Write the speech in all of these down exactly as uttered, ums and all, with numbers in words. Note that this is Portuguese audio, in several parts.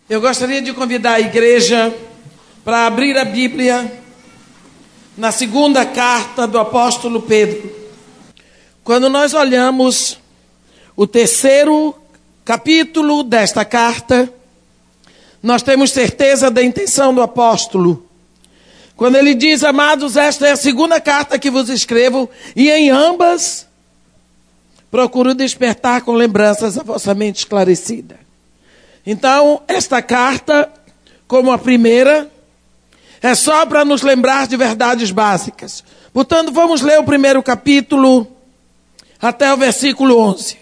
Eu gostaria de convidar a igreja para abrir a Bíblia na segunda carta do apóstolo Pedro. Quando nós olhamos o terceiro capítulo desta carta, nós temos certeza da intenção do apóstolo. Quando ele diz: amados, esta é a segunda carta que vos escrevo, e em ambas procuro despertar com lembranças a vossa mente esclarecida. Então, esta carta, como a primeira, é só para nos lembrar de verdades básicas. Portanto, vamos ler o primeiro capítulo até o versículo onze.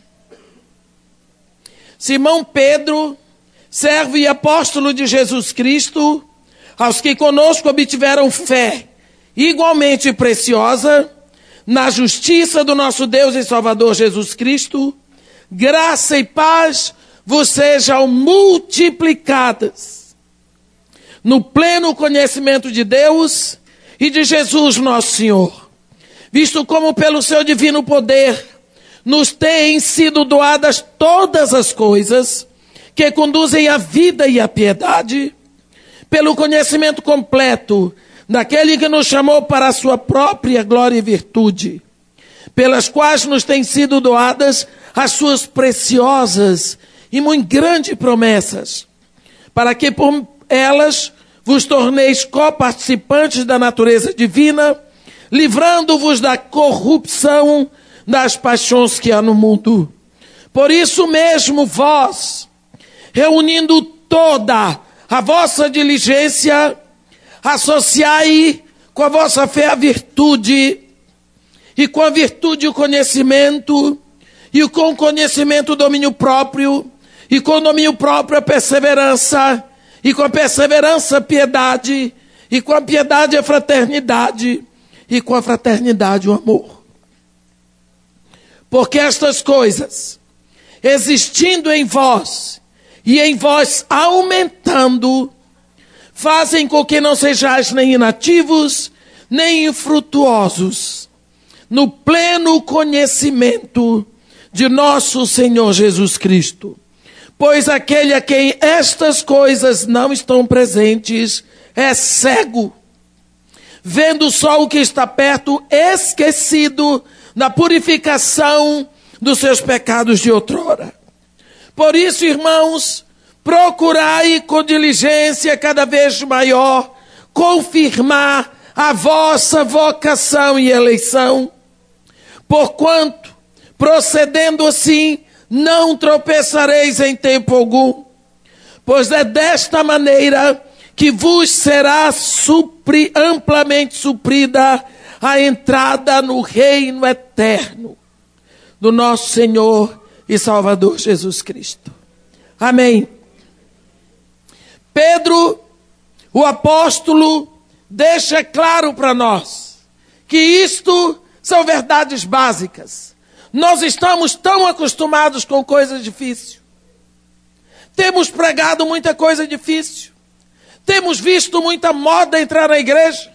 Simão Pedro, servo e apóstolo de Jesus Cristo, aos que conosco obtiveram fé igualmente preciosa, na justiça do nosso Deus e Salvador Jesus Cristo, graça e paz vos sejam multiplicadas no pleno conhecimento de Deus e de Jesus nosso Senhor, visto como pelo seu divino poder nos têm sido doadas todas as coisas que conduzem à vida e à piedade, pelo conhecimento completo daquele que nos chamou para a sua própria glória e virtude, pelas quais nos têm sido doadas as suas preciosas e muito grandes promessas, para que por elas vos torneis coparticipantes da natureza divina, livrando-vos da corrupção das paixões que há no mundo. Por isso mesmo vós, reunindo toda a vossa diligência, associai com a vossa fé a virtude, e com a virtude o conhecimento, e com o conhecimento o domínio próprio, e com o domínio próprio a perseverança, e com a perseverança a piedade, e com a piedade a fraternidade, e com a fraternidade o amor. Porque estas coisas, existindo em vós, e em vós aumentando, fazem com que não sejais nem inativos, nem infrutuosos, no pleno conhecimento de nosso Senhor Jesus Cristo. Pois aquele a quem estas coisas não estão presentes é cego, vendo só o que está perto, esquecido da purificação dos seus pecados de outrora. Por isso, irmãos, procurai com diligência cada vez maior confirmar a vossa vocação e eleição, porquanto, procedendo assim, não tropeçareis em tempo algum, pois é desta maneira que vos será supri, amplamente suprida a entrada no reino eterno do nosso Senhor e Salvador Jesus Cristo. Amém. Pedro, o apóstolo, deixa claro para nós que isto são verdades básicas. Nós estamos tão acostumados com coisas difíceis. Temos pregado muita coisa difícil. Temos visto muita moda entrar na igreja.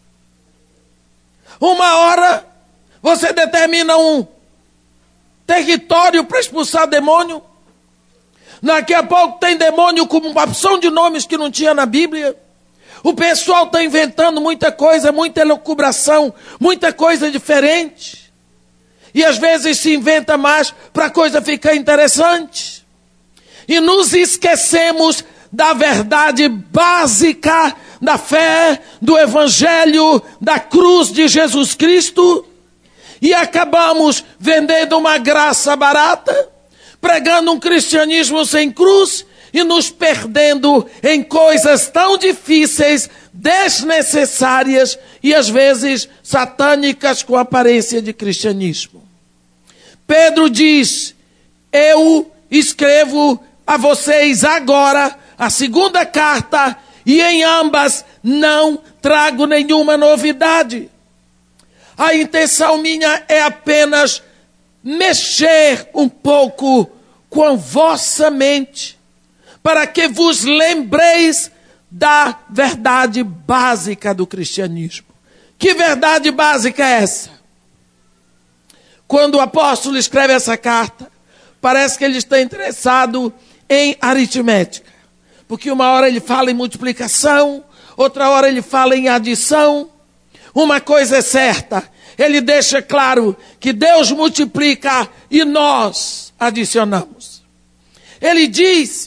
Uma hora você determina um território para expulsar demônio. Daqui a pouco tem demônio com uma opção de nomes que não tinha na Bíblia. O pessoal está inventando muita coisa, muita elucubração, muita coisa diferente. E às vezes se inventa mais para a coisa ficar interessante. E nos esquecemos da verdade básica da fé, do Evangelho, da cruz de Jesus Cristo. E acabamos vendendo uma graça barata, pregando um cristianismo sem cruz e nos perdendo em coisas tão difíceis, desnecessárias e às vezes satânicas com aparência de cristianismo. Pedro diz: eu escrevo a vocês agora a segunda carta e em ambas não trago nenhuma novidade. A intenção minha é apenas mexer um pouco com a vossa mente, para que vos lembreis da verdade básica do cristianismo. Que verdade básica é essa? Quando o apóstolo escreve essa carta, parece que ele está interessado em aritmética. porque uma hora ele fala em multiplicação, outra hora ele fala em adição. Uma coisa é certa, ele deixa claro que Deus multiplica e nós adicionamos. Ele diz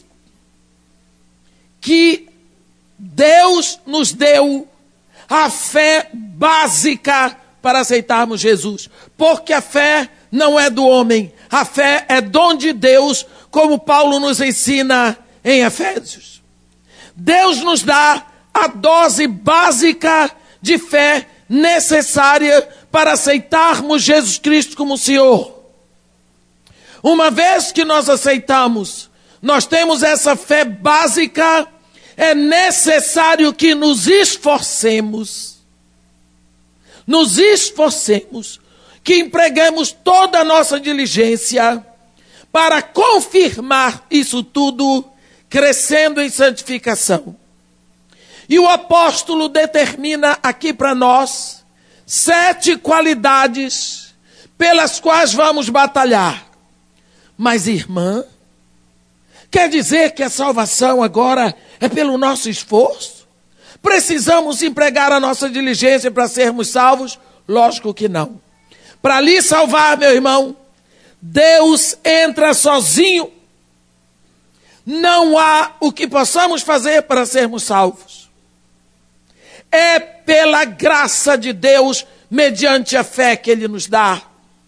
que Deus nos deu a fé básica para aceitarmos Jesus, porque a fé não é do homem, a fé é dom de Deus, como Paulo nos ensina em Efésios. Deus nos dá a dose básica de fé necessária para aceitarmos Jesus Cristo como Senhor. Uma vez que nós aceitamos, nós temos essa fé básica, é necessário que nos esforcemos, nos esforcemos, que empregamos toda a nossa diligência para confirmar isso tudo, crescendo em santificação. E o apóstolo determina aqui para nós sete qualidades pelas quais vamos batalhar. Mas, irmã, quer dizer que a salvação agora é pelo nosso esforço? Precisamos empregar a nossa diligência para sermos salvos? Lógico que não. Para lhe salvar, meu irmão, Deus entra sozinho. Não há o que possamos fazer para sermos salvos. É pela graça de Deus, mediante a fé que Ele nos dá.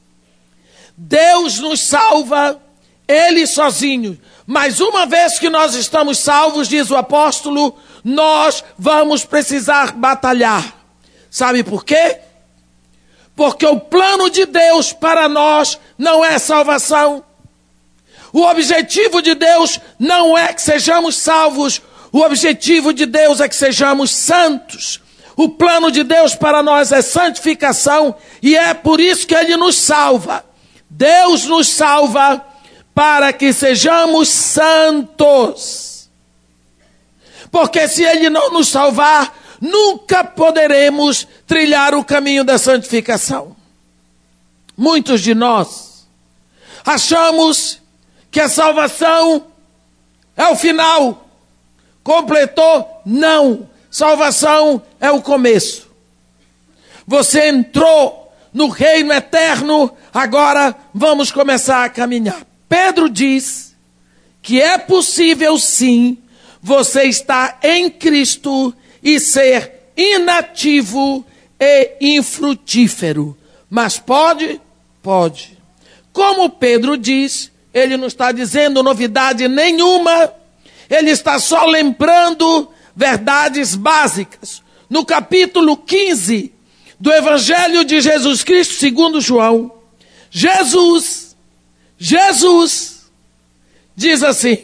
Deus nos salva, Ele sozinho. Mas uma vez que nós estamos salvos, diz o apóstolo, nós vamos precisar batalhar. Sabe por quê? Porque o plano de Deus para nós não é salvação. O objetivo de Deus não é que sejamos salvos. O objetivo de Deus é que sejamos santos. O plano de Deus para nós é santificação e é por isso que Ele nos salva. Deus nos salva para que sejamos santos. Porque se Ele não nos salvar, nunca poderemos trilhar o caminho da santificação. Muitos de nós achamos que a salvação é o final. Completou? Não. Salvação é o começo. Você entrou no reino eterno, agora vamos começar a caminhar. Pedro diz que é possível sim você estar em Cristo e ser inativo e infrutífero. Mas pode? Pode. Como Pedro diz, ele não está dizendo novidade nenhuma, ele está só lembrando verdades básicas. No capítulo quinze do Evangelho de Jesus Cristo segundo João, Jesus, Jesus diz assim: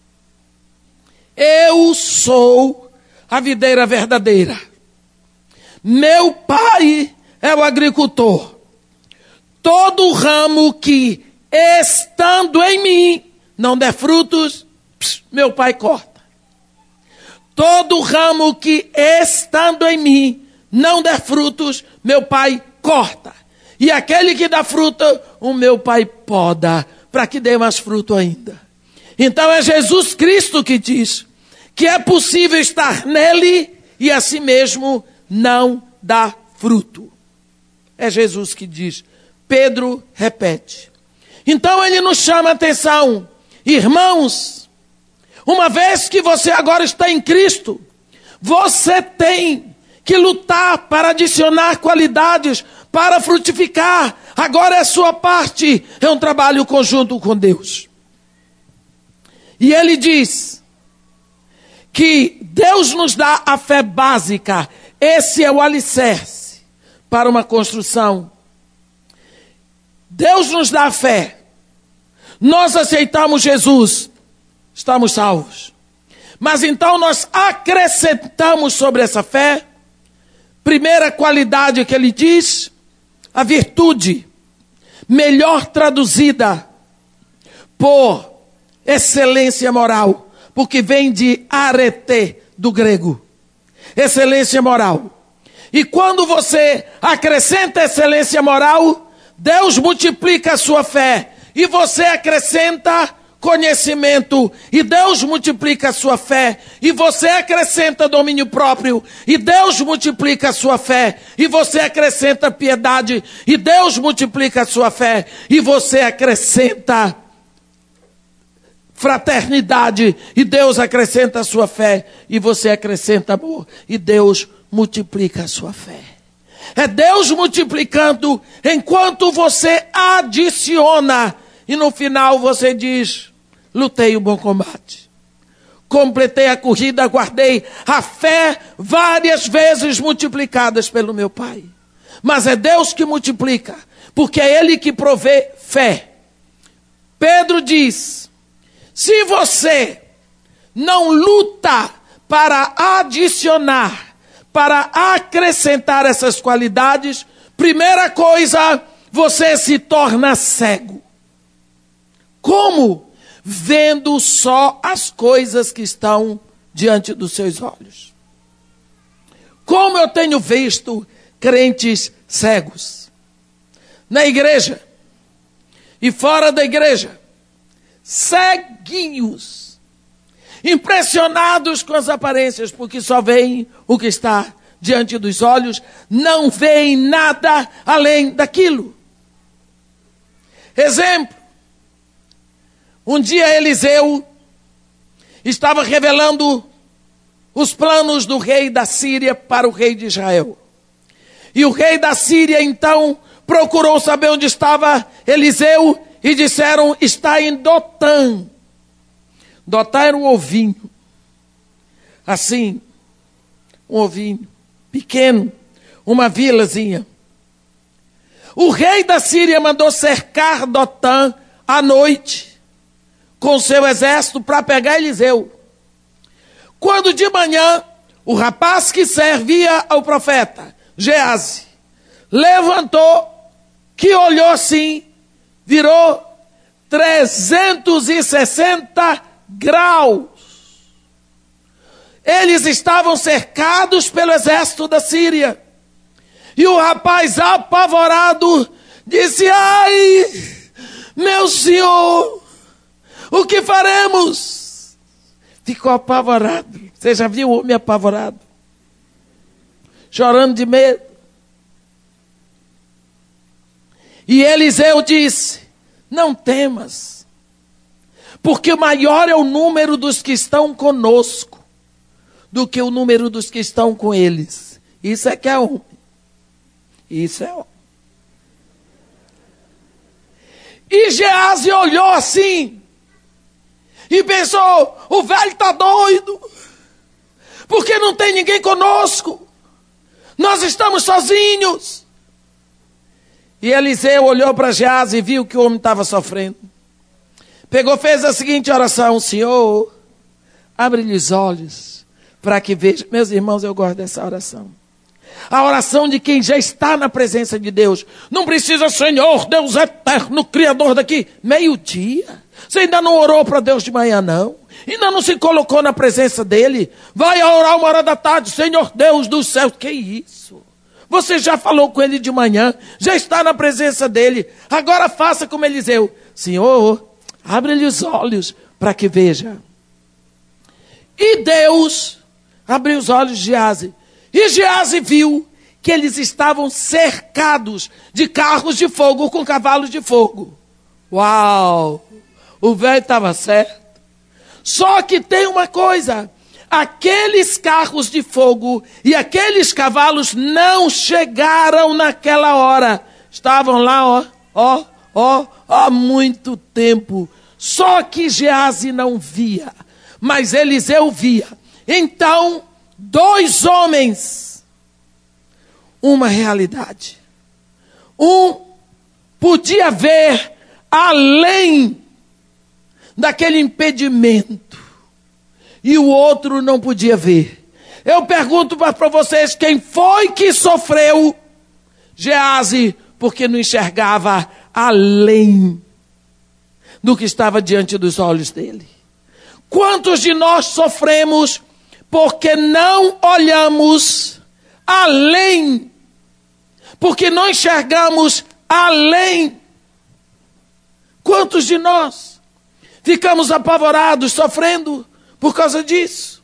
eu sou a videira verdadeira, meu pai é o agricultor. Todo ramo que estando em mim não der frutos, pss, meu pai corta. Todo ramo que estando em mim não der frutos, meu pai corta. E aquele que dá fruta, o meu pai poda, para que dê mais fruto ainda. Então é Jesus Cristo que diz que é possível estar nele e a si mesmo não dar fruto. É Jesus que diz. Pedro repete. Então ele nos chama a atenção. Irmãos, uma vez que você agora está em Cristo, você tem que lutar para adicionar qualidades, para frutificar. Agora é a sua parte, é um trabalho conjunto com Deus. E ele diz que Deus nos dá a fé básica. Esse é o alicerce para uma construção. Deus nos dá a fé. Nós aceitamos Jesus, estamos salvos. Mas então nós acrescentamos sobre essa fé, primeira qualidade que ele diz, a virtude, melhor traduzida por excelência moral, porque vem de arete, do grego, excelência moral. E quando você acrescenta excelência moral, Deus multiplica a sua fé, e você acrescenta conhecimento, e Deus multiplica a sua fé, e você acrescenta domínio próprio, e Deus multiplica a sua fé, e você acrescenta piedade, e Deus multiplica a sua fé, e você acrescenta fraternidade, e Deus acrescenta a sua fé, e você acrescenta amor, e Deus multiplica a sua fé. É Deus multiplicando enquanto você adiciona, e no final você diz: lutei o bom combate, completei a corrida, guardei a fé várias vezes multiplicadas pelo meu Pai. Mas é Deus que multiplica, porque é Ele que provê fé. Pedro diz: se você não luta para adicionar, para acrescentar essas qualidades, primeira coisa, você se torna cego. Como? Vendo só as coisas que estão diante dos seus olhos. Como eu tenho visto crentes cegos na igreja e fora da igreja, ceguinhos, impressionados com as aparências, porque só veem o que está diante dos olhos, não veem nada além daquilo. Exemplo: um dia Eliseu estava revelando os planos do rei da Síria para o rei de Israel. E o rei da Síria então procurou saber onde estava Eliseu e disseram: está em Dotã. Dotã era um ovinho, assim, um ovinho pequeno, uma vilazinha. O rei da Síria mandou cercar Dotã à noite com seu exército para pegar Eliseu. Quando de manhã o rapaz que servia ao profeta, Geazi, levantou, que olhou assim, virou trezentos e sessenta graus. Eles estavam cercados pelo exército da Síria. E o rapaz, apavorado, disse: ai, meu senhor, o que faremos? Ficou apavorado. Você já viu o homem apavorado? Chorando de medo. E Eliseu disse: não temas, porque maior é o número dos que estão conosco do que o número dos que estão com eles. Isso é que é homem. Isso é homem. E Geazi olhou assim e pensou: o velho está doido, porque não tem ninguém conosco, nós estamos sozinhos. E Eliseu olhou para Geazi e viu que o homem estava sofrendo. Pegou, fez a seguinte oração: Senhor, abre-lhe os olhos para que veja. Meus irmãos, eu gosto dessa oração. A oração de quem já está na presença de Deus. Não precisa: Senhor, Deus eterno, Criador daqui. Meio-dia. Você ainda não orou para Deus de manhã, não? Ainda não se colocou na presença dele? Vai orar uma hora da tarde: Senhor Deus do céu. Que isso? Você já falou com ele de manhã, já está na presença dele. Agora faça como Eliseu: Senhor, abre-lhe os olhos para que veja. E Deus abriu os olhos de Geazi. E Geazi viu que eles estavam cercados de carros de fogo com cavalos de fogo. Uau! O velho estava certo. Só que tem uma coisa: aqueles carros de fogo e aqueles cavalos não chegaram naquela hora. Estavam lá, ó, ó, ó, há muito tempo. Só que Geazi não via, mas Eliseu via. Então, dois homens, uma realidade. Um podia ver além daquele impedimento, e o outro não podia ver. Eu pergunto para vocês: quem foi que sofreu? Geazi, porque não enxergava além do que estava diante dos olhos dele. Quantos de nós sofremos porque não olhamos além, porque não enxergamos além? Quantos de nós ficamos apavorados, sofrendo por causa disso.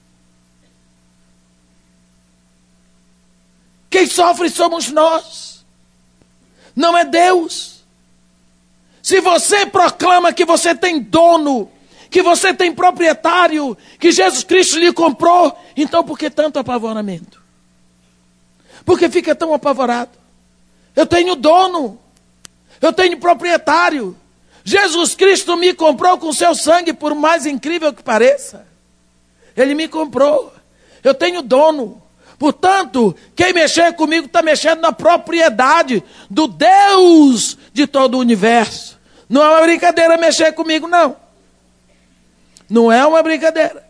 Quem sofre somos nós, não é Deus. Se você proclama que você tem dono, que você tem proprietário, que Jesus Cristo lhe comprou, então por que tanto apavoramento? Por que fica tão apavorado? Eu tenho dono, eu tenho proprietário. Jesus Cristo me comprou com seu sangue, por mais incrível que pareça. Ele me comprou, eu tenho dono. Portanto, quem mexer comigo está mexendo na propriedade do Deus de todo o universo. Não é uma brincadeira mexer comigo, não. Não é uma brincadeira.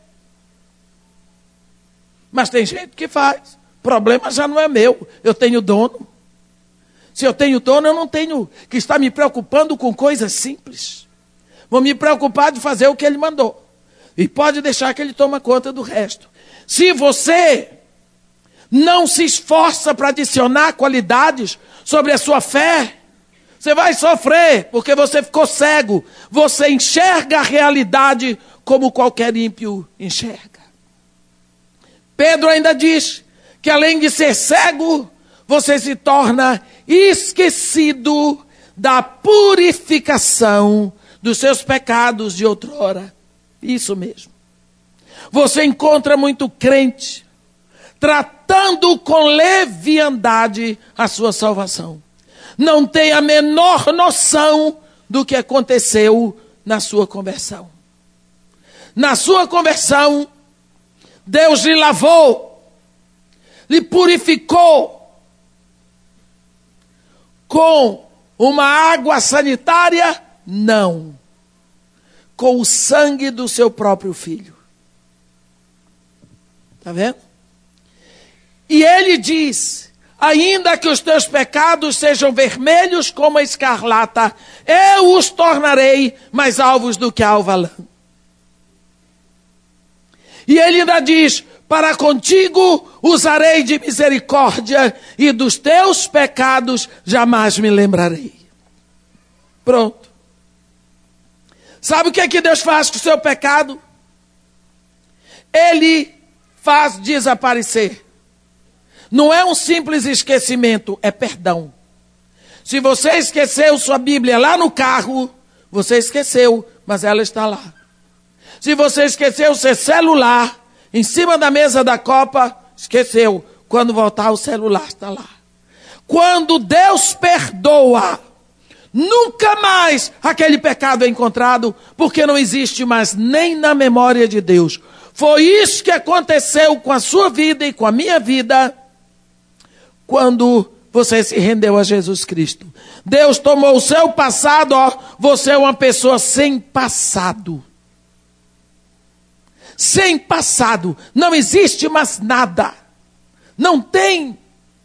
Mas tem gente que faz. O problema já não é meu. Eu tenho dono. Se eu tenho dono, eu não tenho que estar me preocupando com coisas simples. Vou me preocupar de fazer o que ele mandou. E pode deixar que ele tome conta do resto. Se você não se esforça para adicionar qualidades sobre a sua fé, você vai sofrer, porque você ficou cego. Você enxerga a realidade como qualquer ímpio enxerga. Pedro ainda diz que além de ser cego, você se torna esquecido da purificação dos seus pecados de outrora. Isso mesmo. Você encontra muito crente tratando com leviandade a sua salvação. Não tem a menor noção do que aconteceu na sua conversão. Na sua conversão, Deus lhe lavou, lhe purificou com uma água sanitária? Não. Com o sangue do seu próprio filho. Está vendo? E ele diz: ainda que os teus pecados sejam vermelhos como a escarlata, eu os tornarei mais alvos do que a alva lã. E ele ainda diz: para contigo usarei de misericórdia, e dos teus pecados jamais me lembrarei. Pronto. Sabe o que é que Deus faz com o seu pecado? Ele faz desaparecer. Não é um simples esquecimento, é perdão. Se você esqueceu sua Bíblia lá no carro, você esqueceu, mas ela está lá. Se você esqueceu seu celular em cima da mesa da copa, esqueceu. Quando voltar, o celular está lá. Quando Deus perdoa, nunca mais aquele pecado é encontrado, porque não existe mais nem na memória de Deus. Foi isso que aconteceu com a sua vida e com a minha vida, quando você se rendeu a Jesus Cristo. Deus tomou o seu passado, ó, você é uma pessoa sem passado. Sem passado, não existe mais nada. Não tem.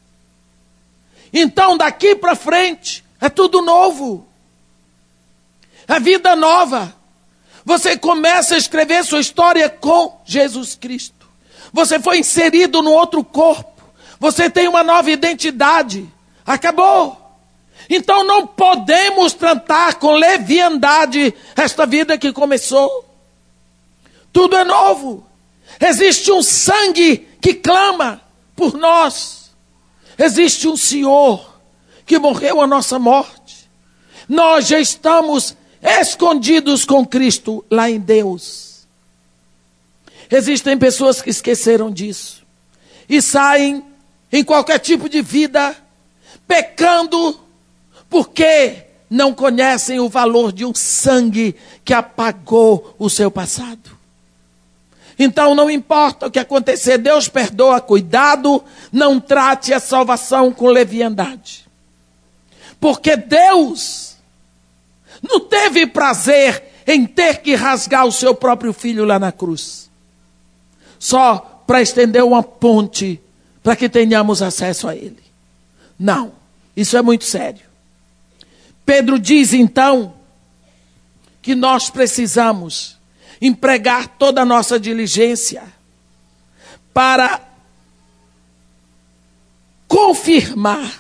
Então daqui para frente é tudo novo. É vida nova. Você começa a escrever sua história com Jesus Cristo. Você foi inserido no outro corpo. Você tem uma nova identidade. Acabou. Então não podemos tratar com leviandade esta vida que começou. Tudo é novo. Existe um sangue que clama por nós. Existe um Senhor que morreu a nossa morte. Nós já estamos escondidos com Cristo lá em Deus. Existem pessoas que esqueceram disso e saem em qualquer tipo de vida pecando porque não conhecem o valor de um sangue que apagou o seu passado. Então não importa o que acontecer, Deus perdoa, cuidado, não trate a salvação com leviandade. Porque Deus não teve prazer em ter que rasgar o seu próprio filho lá na cruz. Só para estender uma ponte para que tenhamos acesso a ele. Não, isso é muito sério. Pedro diz então que nós precisamos empregar toda a nossa diligência para confirmar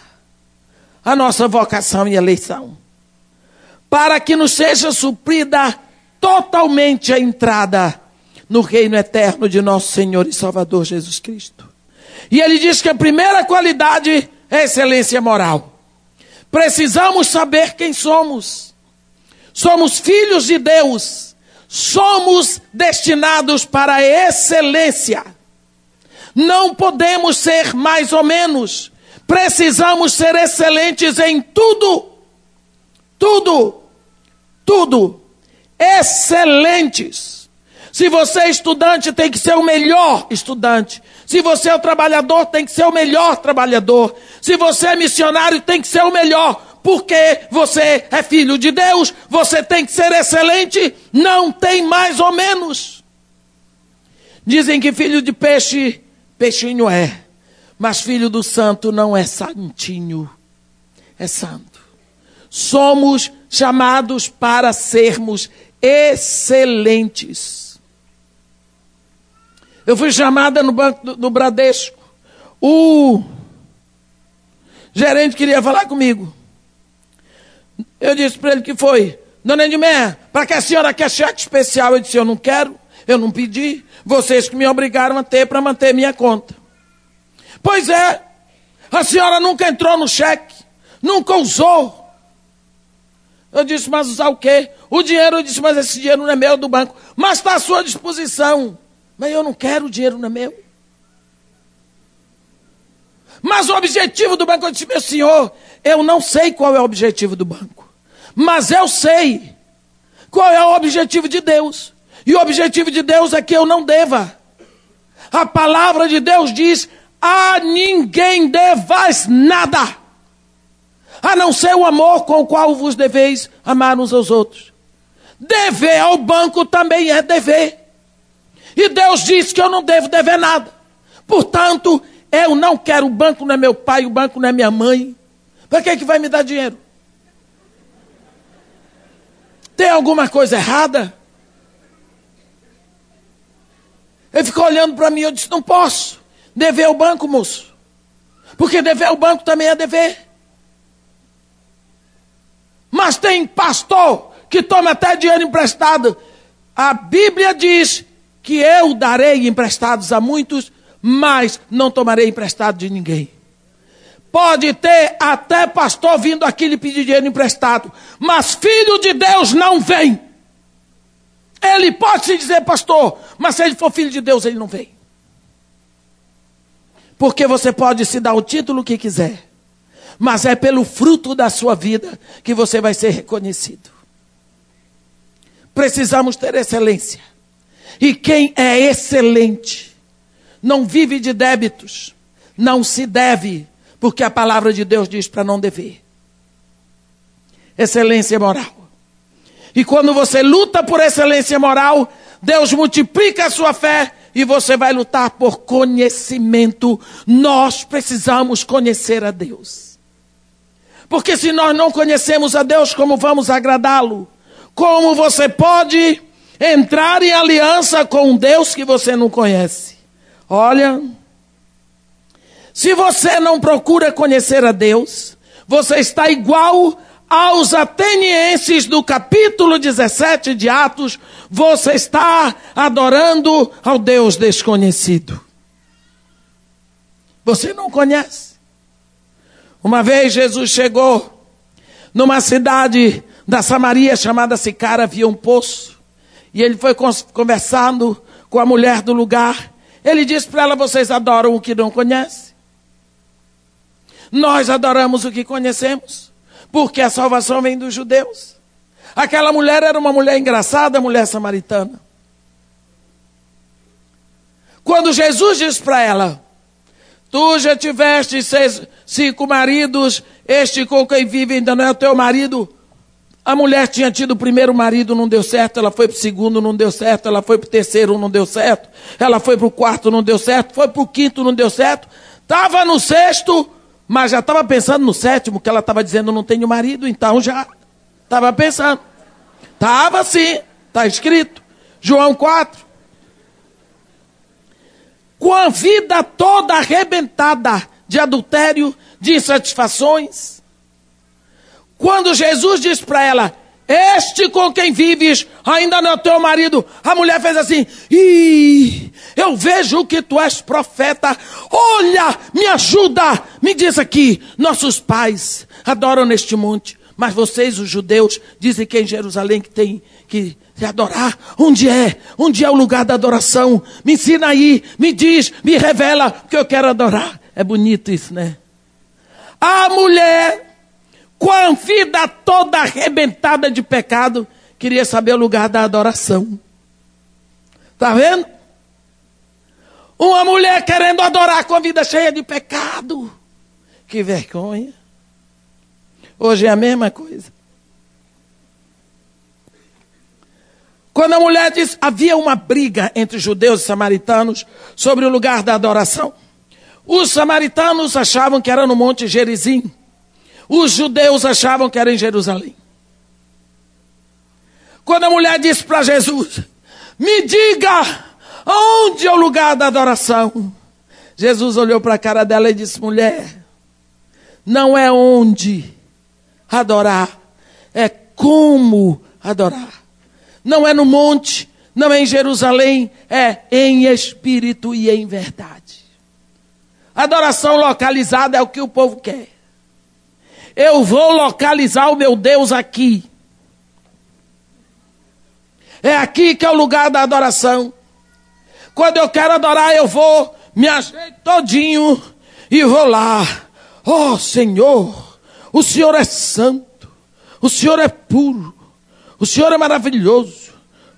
a nossa vocação e eleição, para que nos seja suprida totalmente a entrada no reino eterno de nosso Senhor e Salvador Jesus Cristo. E ele diz que a primeira qualidade é excelência moral. Precisamos saber quem somos. Somos filhos de Deus. Somos destinados para a excelência. Não podemos ser mais ou menos. Precisamos ser excelentes em tudo. Tudo. Tudo. Excelentes. Se você é estudante, tem que ser o melhor estudante. Se você é o trabalhador, tem que ser o melhor trabalhador. Se você é missionário, tem que ser o melhor. Porque você é filho de Deus, você tem que ser excelente. Não tem mais ou menos. Dizem que filho de peixe, peixinho é. Mas filho do santo não é santinho, é santo. Somos chamados para sermos excelentes. Eu fui chamada no banco do, do Bradesco. O gerente queria falar comigo. Eu disse para ele que foi. Dona Edmé, para que a senhora quer cheque especial? Eu disse, eu não quero, eu não pedi. Vocês que me obrigaram a ter para manter minha conta. Pois é, a senhora nunca entrou no cheque, nunca usou. Eu disse, mas usar o quê? O dinheiro, eu disse, mas esse dinheiro não é meu, do banco. Mas está à sua disposição. Mas eu não quero, o dinheiro não é meu. Mas o objetivo do banco, eu disse, meu senhor, eu não sei qual é o objetivo do banco. Mas eu sei qual é o objetivo de Deus. E o objetivo de Deus é que eu não deva. A palavra de Deus diz, a ninguém devais nada, a não ser o amor com o qual vos deveis amar uns aos outros. Dever ao banco também é dever. E Deus disse que eu não devo dever nada. Portanto, eu não quero, o banco não é meu pai, o banco não é minha mãe. Para que que vai me dar dinheiro? Tem alguma coisa errada? Ele ficou olhando para mim e eu disse, não posso dever ao banco, moço. Porque dever ao banco também é dever. Mas tem pastor que toma até dinheiro emprestado. A Bíblia diz que eu darei emprestados a muitos, mas não tomarei emprestado de ninguém. Pode ter até pastor vindo aqui lhe pedir dinheiro emprestado, mas filho de Deus não vem. Ele pode se dizer pastor, mas se ele for filho de Deus, ele não vem. Porque você pode se dar o título que quiser, mas é pelo fruto da sua vida que você vai ser reconhecido. Precisamos ter excelência. E quem é excelente não vive de débitos, não se deve, porque a palavra de Deus diz para não dever. Excelência moral. E quando você luta por excelência moral, Deus multiplica a sua fé e você vai lutar por conhecimento. Nós precisamos conhecer a Deus. Porque se nós não conhecemos a Deus, como vamos agradá-lo? Como você pode entrar em aliança com um Deus que você não conhece? Olha, se você não procura conhecer a Deus, você está igual aos atenienses do capítulo dezessete de Atos. Você está adorando ao Deus desconhecido. Você não conhece. Uma vez Jesus chegou numa cidade da Samaria chamada Sicar, havia um poço. E ele foi conversando com a mulher do lugar. Ele disse para ela, vocês adoram o que não conhecem? Nós adoramos o que conhecemos, porque a salvação vem dos judeus. Aquela mulher era uma mulher engraçada, a mulher samaritana. Quando Jesus disse para ela, tu já tiveste seis, cinco maridos, este com quem vive ainda não é o teu marido. A mulher tinha tido o primeiro marido, não deu certo, ela foi para o segundo, não deu certo, ela foi para o terceiro, não deu certo, ela foi para o quarto, não deu certo, foi para o quinto, não deu certo, estava no sexto, mas já estava pensando no sétimo, que ela estava dizendo, não tenho marido, então já estava pensando. Estava sim, está escrito, João quatro. Com a vida toda arrebentada de adultério, de insatisfações. Quando Jesus disse para ela, este com quem vives ainda não é teu marido. A mulher fez assim: ih, eu vejo que tu és profeta. Olha, me ajuda, me diz aqui, nossos pais adoram neste monte, mas vocês, os judeus, dizem que é em Jerusalém que tem que se adorar. Onde é? Onde é o lugar da adoração? Me ensina aí, me diz, me revela, que eu quero adorar. É bonito isso, né? A mulher, com a vida toda arrebentada de pecado, queria saber o lugar da adoração. Está vendo? Uma mulher querendo adorar com a vida cheia de pecado. Que vergonha. Hoje é a mesma coisa. Quando a mulher diz, havia uma briga entre judeus e samaritanos sobre o lugar da adoração. Os samaritanos achavam que era no Monte Gerizim. Os judeus achavam que era em Jerusalém. Quando a mulher disse para Jesus, me diga, onde é o lugar da adoração? Jesus olhou para a cara dela e disse, mulher, não é onde adorar, é como adorar. Não é no monte, não é em Jerusalém, é em espírito e em verdade. Adoração localizada é o que o povo quer. Eu vou localizar o meu Deus aqui. É aqui que é o lugar da adoração. Quando eu quero adorar, eu vou, me ajeito todinho e vou lá. Oh Senhor, o Senhor é santo, o Senhor é puro, o Senhor é maravilhoso.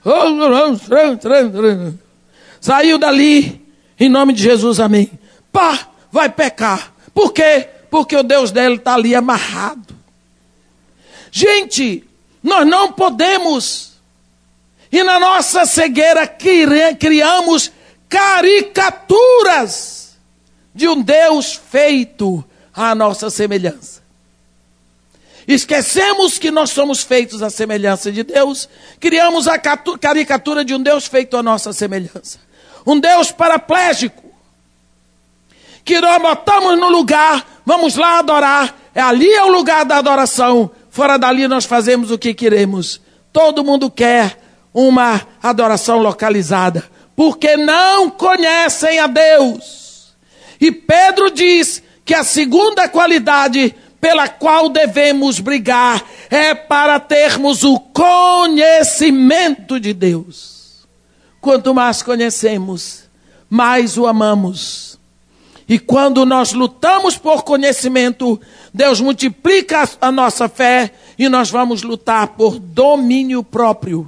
Saiu dali, em nome de Jesus, amém. Pá, vai pecar. Por quê? Porque o Deus dele está ali amarrado. Gente, nós não podemos, e na nossa cegueira criamos caricaturas de um Deus feito à nossa semelhança. Esquecemos que nós somos feitos à semelhança de Deus, criamos a caricatura de um Deus feito à nossa semelhança. Um Deus paraplégico, que nós botamos no lugar, vamos lá adorar, ali é o lugar da adoração, fora dali nós fazemos o que queremos. Todo mundo quer uma adoração localizada, porque não conhecem a Deus. E Pedro diz que a segunda qualidade pela qual devemos brigar é para termos o conhecimento de Deus. Quanto mais conhecemos, mais o amamos. E quando nós lutamos por conhecimento, Deus multiplica a nossa fé e nós vamos lutar por domínio próprio.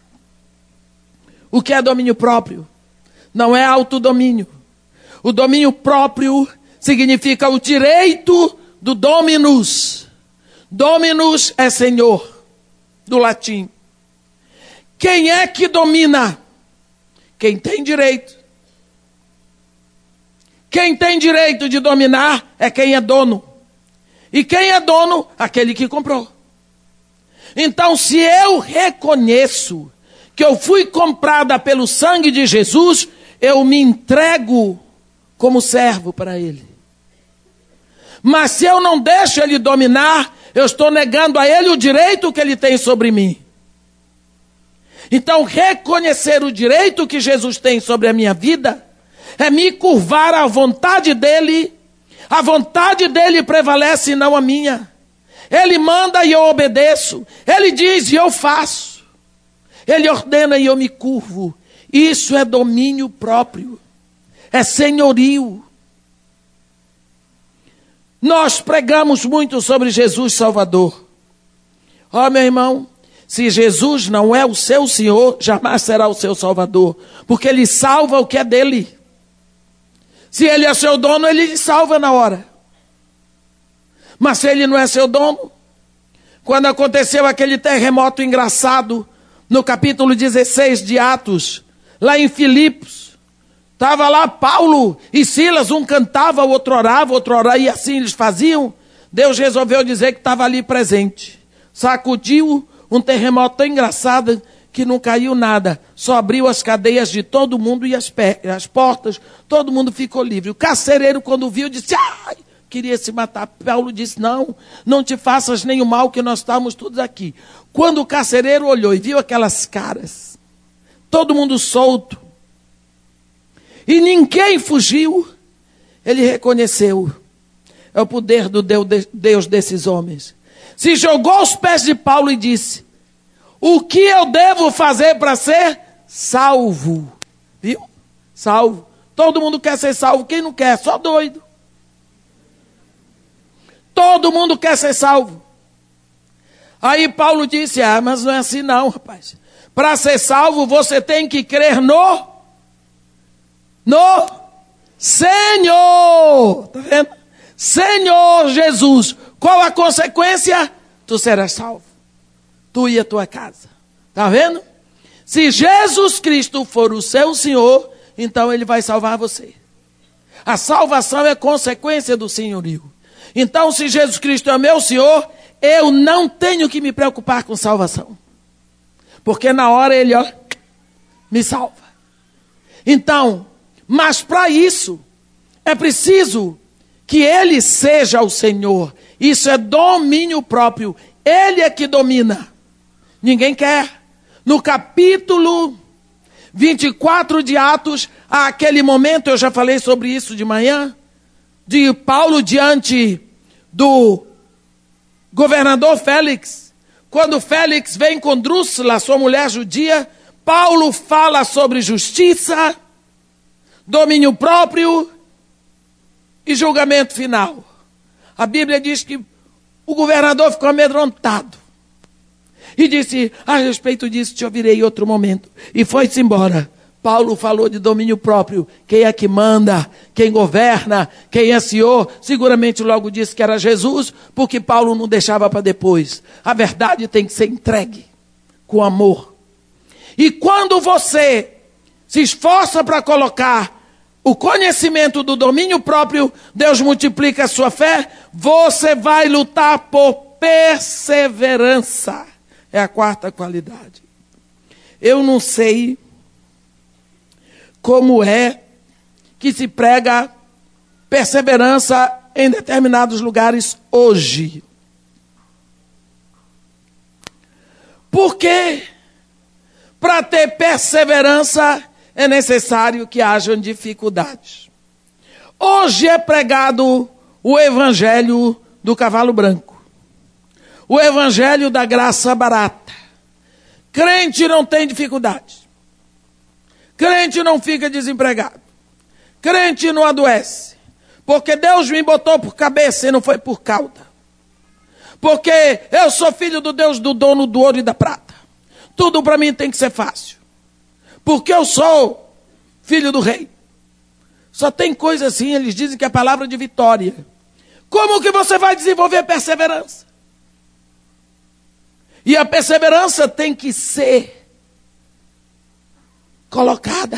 O que é domínio próprio? Não é autodomínio. O domínio próprio significa o direito do dominus. Dominus é senhor, do latim. Quem é que domina? Quem tem direito. Quem tem direito de dominar é quem é dono. E quem é dono? Aquele que comprou. Então, se eu reconheço que eu fui comprada pelo sangue de Jesus, eu me entrego como servo para ele. Mas se eu não deixo ele dominar, eu estou negando a ele o direito que ele tem sobre mim. Então, reconhecer o direito que Jesus tem sobre a minha vida é me curvar à vontade dele. A vontade dele prevalece e não a minha. Ele manda e eu obedeço. Ele diz e eu faço. Ele ordena e eu me curvo. Isso é domínio próprio. É senhorio. Nós pregamos muito sobre Jesus Salvador. Ó, meu irmão, se Jesus não é o seu Senhor, jamais será o seu Salvador. Porque ele salva o que é dele. Se ele é seu dono, ele lhe salva na hora. Mas se ele não é seu dono, quando aconteceu aquele terremoto engraçado, no capítulo dezesseis de Atos, lá em Filipos, estava lá Paulo e Silas, um cantava, o outro orava, o outro orava, e assim eles faziam. Deus resolveu dizer que estava ali presente. Sacudiu um terremoto tão engraçado que não caiu nada. Só abriu as cadeias de todo mundo e as, as portas. Todo mundo ficou livre. O carcereiro, quando viu, disse, ai, queria se matar. Paulo disse, não, não te faças nenhum mal, que nós estamos todos aqui. Quando o carcereiro olhou e viu aquelas caras, todo mundo solto, e ninguém fugiu, ele reconheceu, é o poder do Deus desses homens. Se jogou aos pés de Paulo e disse, o que eu devo fazer para ser salvo? Viu? Salvo. Todo mundo quer ser salvo, quem não quer? Só doido. Todo mundo quer ser salvo. Aí Paulo disse, ah, mas não é assim não, rapaz. Para ser salvo, você tem que crer no, no Senhor. Está vendo? Senhor Jesus. Qual a consequência? Tu serás salvo. Tu e a tua casa. Está vendo? Se Jesus Cristo for o seu Senhor, então ele vai salvar você. A salvação é consequência do senhorio. Então, se Jesus Cristo é meu Senhor, eu não tenho que me preocupar com salvação. Porque na hora ele, ó, me salva. Então, mas para isso, é preciso que ele seja o Senhor. Isso é domínio próprio. Ele é que domina. Ninguém quer. No capítulo vinte e quatro de Atos, aquele momento, eu já falei sobre isso de manhã, de Paulo diante do governador Félix. Quando Félix vem com Drúxila, sua mulher judia, Paulo fala sobre justiça, domínio próprio e julgamento final. A Bíblia diz que o governador ficou amedrontado. E disse, a respeito disso te ouvirei em outro momento. E foi-se embora. Paulo falou de domínio próprio. Quem é que manda? Quem governa? Quem é Senhor? Seguramente logo disse que era Jesus, porque Paulo não deixava para depois. A verdade tem que ser entregue com amor. E quando você se esforça para colocar o conhecimento do domínio próprio, Deus multiplica a sua fé, você vai lutar por perseverança. É a quarta qualidade. Eu não sei como é que se prega perseverança em determinados lugares hoje. Porque para ter perseverança é necessário que hajam dificuldades. Hoje é pregado o evangelho do cavalo branco. O evangelho da graça barata. Crente não tem dificuldade. Crente não fica desempregado. Crente não adoece. Porque Deus me botou por cabeça e não foi por cauda. Porque eu sou filho do Deus do dono do ouro e da prata. Tudo para mim tem que ser fácil. Porque eu sou filho do rei. Só tem coisa assim, eles dizem que é a palavra de vitória. Como que você vai desenvolver perseverança? E a perseverança tem que ser colocada.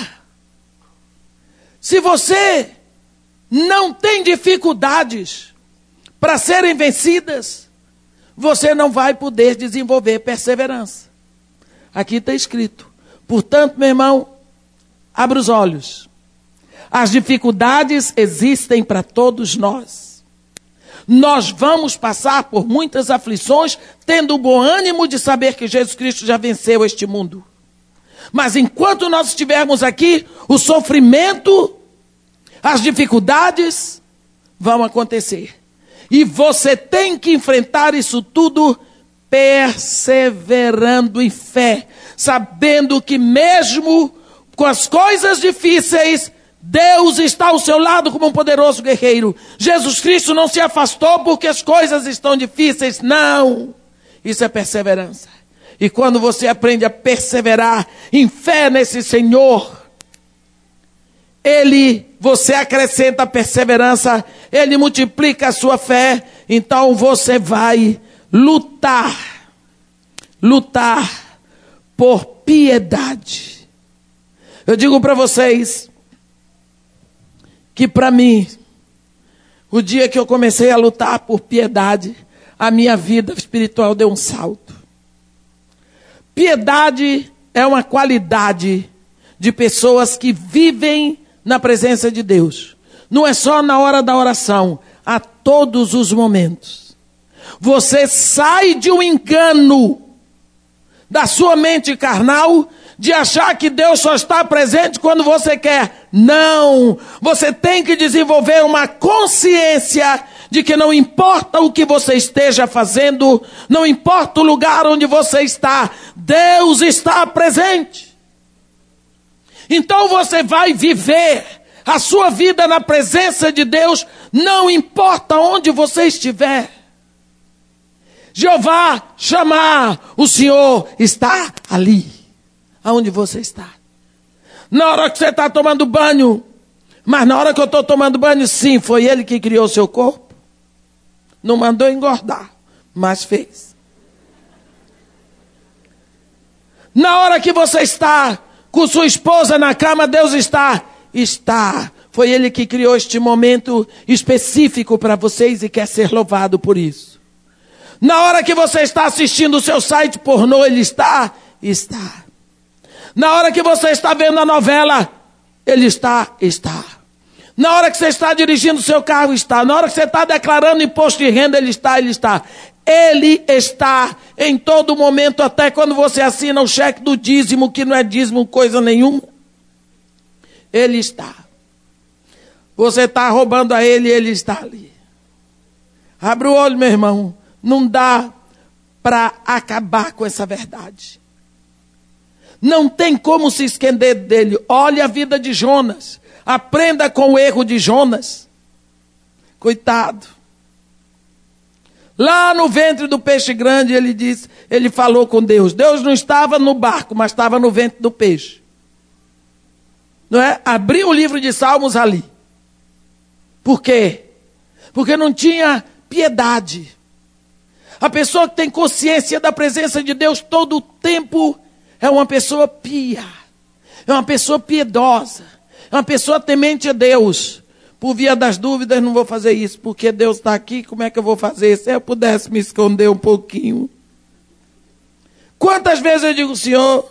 Se você não tem dificuldades para serem vencidas, você não vai poder desenvolver perseverança. Aqui está escrito. Portanto, meu irmão, abra os olhos. As dificuldades existem para todos nós. Nós vamos passar por muitas aflições, tendo o bom ânimo de saber que Jesus Cristo já venceu este mundo. Mas enquanto nós estivermos aqui, o sofrimento, as dificuldades vão acontecer. E você tem que enfrentar isso tudo perseverando em fé, sabendo que mesmo com as coisas difíceis, Deus está ao seu lado como um poderoso guerreiro. Jesus Cristo não se afastou porque as coisas estão difíceis. Não. Isso é perseverança. E quando você aprende a perseverar em fé nesse Senhor, Ele, você acrescenta a perseverança, Ele multiplica a sua fé, então você vai lutar. Lutar por piedade. Eu digo para vocês que para mim, o dia que eu comecei a lutar por piedade, a minha vida espiritual deu um salto. Piedade é uma qualidade de pessoas que vivem na presença de Deus. Não é só na hora da oração. a todos os momentos. Você sai de um engano da sua mente carnal de achar que Deus só está presente quando você quer. Não! Você tem que desenvolver uma consciência de que não importa o que você esteja fazendo, não importa o lugar onde você está, Deus está presente. Então você vai viver a sua vida na presença de Deus, não importa onde você estiver. Jeová chamar, o Senhor está ali, aonde você está. Na hora que você está tomando banho, mas na hora que eu estou tomando banho, sim, foi Ele que criou o seu corpo. Não mandou engordar, mas fez. Na hora que você está com sua esposa na cama, Deus está, está. Foi Ele que criou este momento específico para vocês e quer ser louvado por isso. Na hora que você está assistindo o seu site pornô, Ele está, está. Na hora que você está vendo a novela, Ele está, está. Na hora que você está dirigindo o seu carro, está. Na hora que você está declarando imposto de renda, Ele está, Ele está. Ele está em todo momento, até quando você assina o cheque do dízimo, que não é dízimo coisa nenhuma. Ele está. Você está roubando a Ele, Ele está ali. Abre o olho, meu irmão. Não dá para acabar com essa verdade. Não tem como se esconder dele. Olhe a vida de Jonas. Aprenda com o erro de Jonas. Coitado. Lá no ventre do peixe grande, ele disse, ele falou com Deus. Deus não estava no barco, mas estava no ventre do peixe. Não é? Abriu o livro de Salmos ali. Por quê? Porque não tinha piedade. A pessoa que tem consciência da presença de Deus todo o tempo é uma pessoa pia. É uma pessoa piedosa. É uma pessoa temente a Deus. Por via das dúvidas, não vou fazer isso, porque Deus está aqui, como é que eu vou fazer? Se eu pudesse me esconder um pouquinho. Quantas vezes eu digo, Senhor,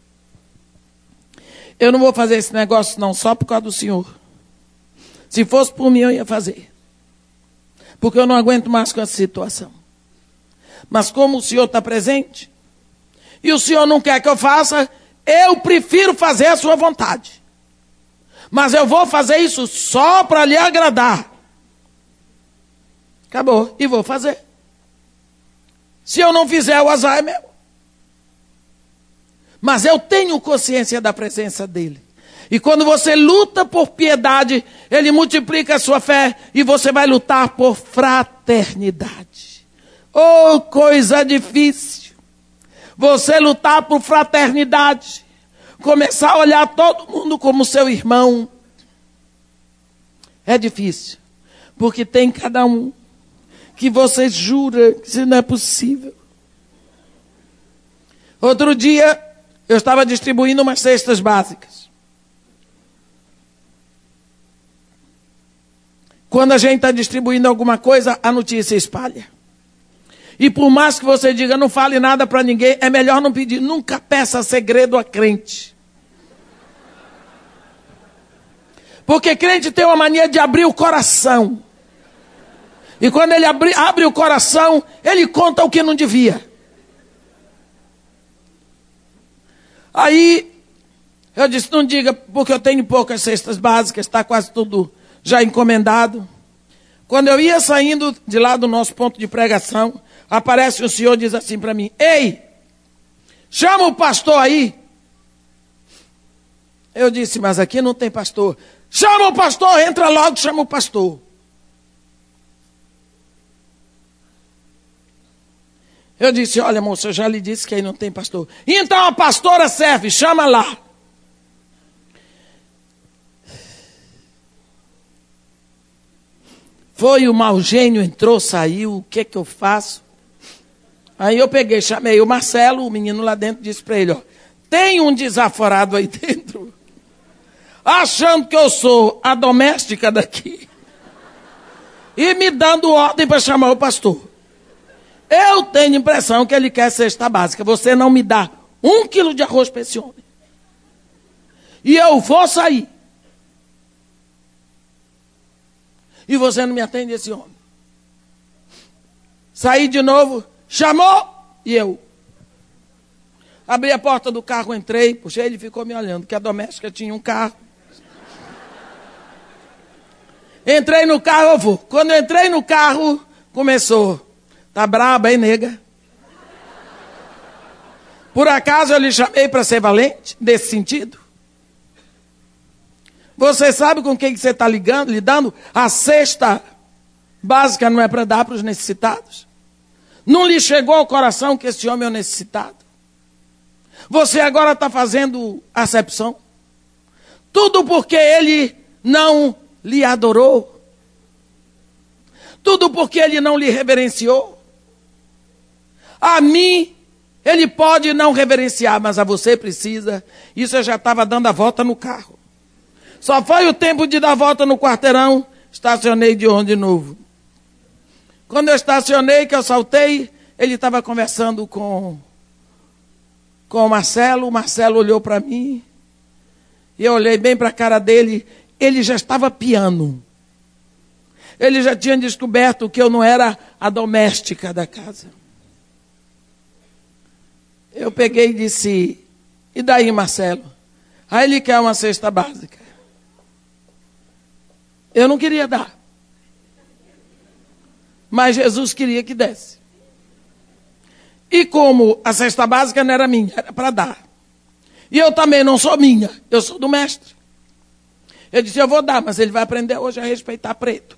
eu não vou fazer esse negócio não, só por causa do Senhor. Se fosse por mim, eu ia fazer. Porque eu não aguento mais com essa situação. Mas como o Senhor está presente, e o Senhor não quer que eu faça, eu prefiro fazer a sua vontade. Mas eu vou fazer isso só para lhe agradar. Acabou. E vou fazer. Se eu não fizer, o azar é meu. Mas eu tenho consciência da presença dele. E quando você luta por piedade, ele multiplica a sua fé e você vai lutar por fraternidade. Oh, coisa difícil. Você lutar por fraternidade. Começar a olhar todo mundo como seu irmão. É difícil. Porque tem cada um que você jura que isso não é possível. Outro dia, eu estava distribuindo umas cestas básicas. Quando a gente está distribuindo alguma coisa, a notícia espalha. E por mais que você diga, não fale nada para ninguém, é melhor não pedir. Nunca peça segredo a crente. Porque crente tem uma mania de abrir o coração. E quando ele abre, abre o coração, ele conta o que não devia. Aí, eu disse, não diga, porque eu tenho poucas cestas básicas, está quase tudo já encomendado. Quando eu ia saindo de lá do nosso ponto de pregação, aparece o senhor e diz assim para mim, ei, chama o pastor aí. Eu disse, mas aqui não tem pastor. Chama o pastor, entra logo, chama o pastor. Eu disse, olha moça, eu já lhe disse que aí não tem pastor. Então a pastora serve, chama lá. Foi o mau gênio, entrou, saiu, o que que eu faço? Aí eu peguei, chamei o Marcelo, o menino lá dentro, disse para ele, ó, tem um desaforado aí dentro, achando que eu sou a doméstica daqui, e me dando ordem para chamar o pastor. Eu tenho impressão que ele quer cesta básica, você não me dá um quilo de arroz para esse homem. E eu vou sair. E você não me atende esse homem. Saí de novo, chamou, e eu. Abri a porta do carro, entrei, puxei, ele ficou me olhando, porque a doméstica tinha um carro. Entrei no carro, eu vou. Quando eu entrei no carro, começou. Tá braba, hein, nega? Por acaso eu lhe chamei para ser valente, nesse sentido? Você sabe com quem que você está lidando? A cesta básica não é para dar para os necessitados? Não lhe chegou ao coração que esse homem é o necessitado? Você agora está fazendo acepção? Tudo porque ele não lhe adorou? Tudo porque ele não lhe reverenciou? A mim, ele pode não reverenciar, mas a você precisa. Isso eu já estava dando a volta no carro. Só foi o tempo de dar a volta no quarteirão, estacionei de onde de novo. Quando eu estacionei, que eu saltei, ele estava conversando com, com o Marcelo. O Marcelo olhou para mim, e eu olhei bem para a cara dele. Ele já estava piano. Ele já tinha descoberto que eu não era a doméstica da casa. Eu peguei e disse, e daí, Marcelo? Aí ele quer uma cesta básica. Eu não queria dar. Mas Jesus queria que desse. E como a cesta básica não era minha, era para dar. E eu também não sou minha, eu sou do mestre. Eu disse, eu vou dar, mas ele vai aprender hoje a respeitar preto.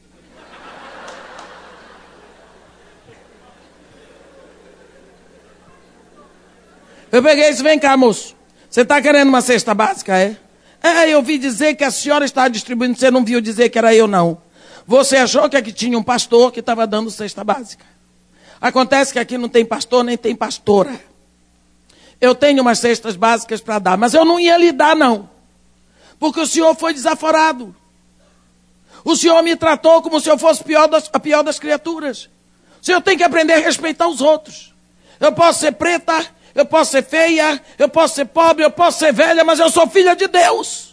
Eu peguei e disse, vem cá, moço. Você está querendo uma cesta básica, é? É, eu vi dizer que a senhora estava distribuindo, você não viu dizer que era eu, não. Você achou que aqui tinha um pastor que estava dando cesta básica. Acontece que aqui não tem pastor, nem tem pastora. Eu tenho umas cestas básicas para dar, mas eu não ia lhe dar, não. Porque o senhor foi desaforado. O senhor me tratou como se eu fosse pior das, a pior das criaturas. O senhor tem que aprender a respeitar os outros. Eu posso ser preta, eu posso ser feia, eu posso ser pobre, eu posso ser velha, mas eu sou filha de Deus.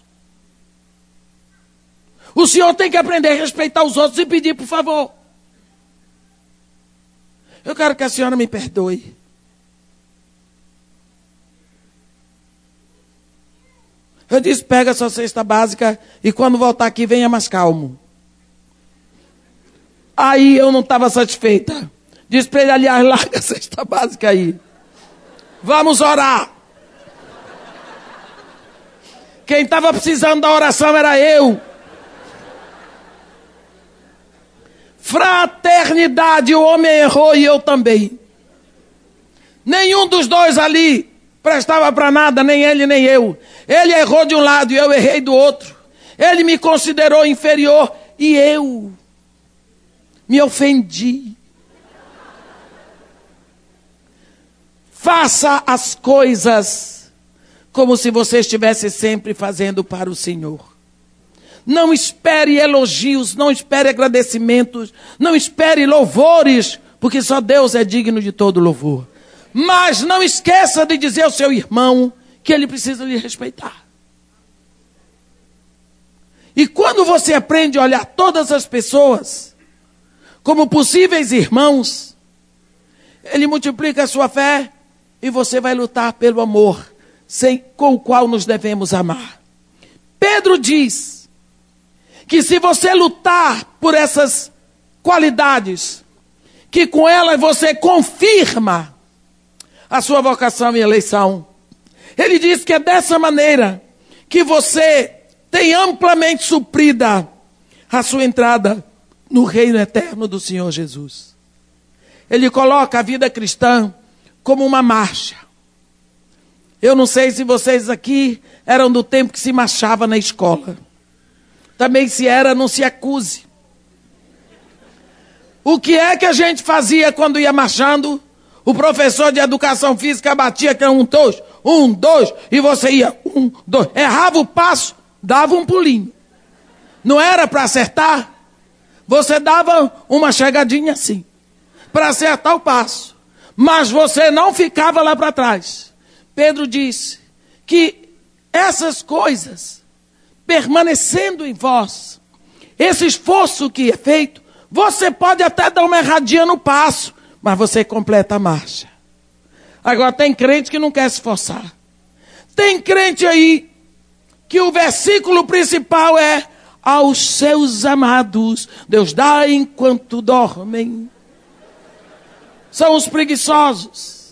O senhor tem que aprender a respeitar os outros e pedir por favor. Eu quero que a senhora me perdoe. Eu disse, pega a sua cesta básica e quando voltar aqui, venha mais calmo. Aí eu não estava satisfeita. Disse para ele, aliás, larga a cesta básica aí. Vamos orar. Quem estava precisando da oração era eu. Fraternidade, o homem errou e eu também. Nenhum dos dois ali prestava para nada, nem ele nem eu. Ele errou de um lado e eu errei do outro. Ele me considerou inferior e eu me ofendi. Faça as coisas como se você estivesse sempre fazendo para o Senhor. Não espere elogios, não espere agradecimentos, não espere louvores, porque só Deus é digno de todo louvor. Mas não esqueça de dizer ao seu irmão que ele precisa lhe respeitar. E quando você aprende a olhar todas as pessoas como possíveis irmãos, ele multiplica a sua fé e você vai lutar pelo amor sem, com o qual nos devemos amar. Pedro diz que se você lutar por essas qualidades, que com elas você confirma a sua vocação e eleição. Ele diz que é dessa maneira que você tem amplamente suprida a sua entrada no reino eterno do Senhor Jesus. Ele coloca a vida cristã como uma marcha. Eu não sei se vocês aqui eram do tempo que se marchava na escola. Também se era, não se acuse. O que é que a gente fazia quando ia marchando? O professor de educação física batia que era um, dois, um, dois, e você ia, um, dois. Errava o passo, dava um pulinho. Não era para acertar? Você dava uma chegadinha assim, para acertar o passo. Mas você não ficava lá para trás. Pedro disse que essas coisas, permanecendo em vós, esse esforço que é feito, você pode até dar uma erradinha no passo, mas você completa a marcha. Agora tem crente que não quer se esforçar. Tem crente aí que o versículo principal é: aos seus amados Deus dá enquanto dormem. São os preguiçosos.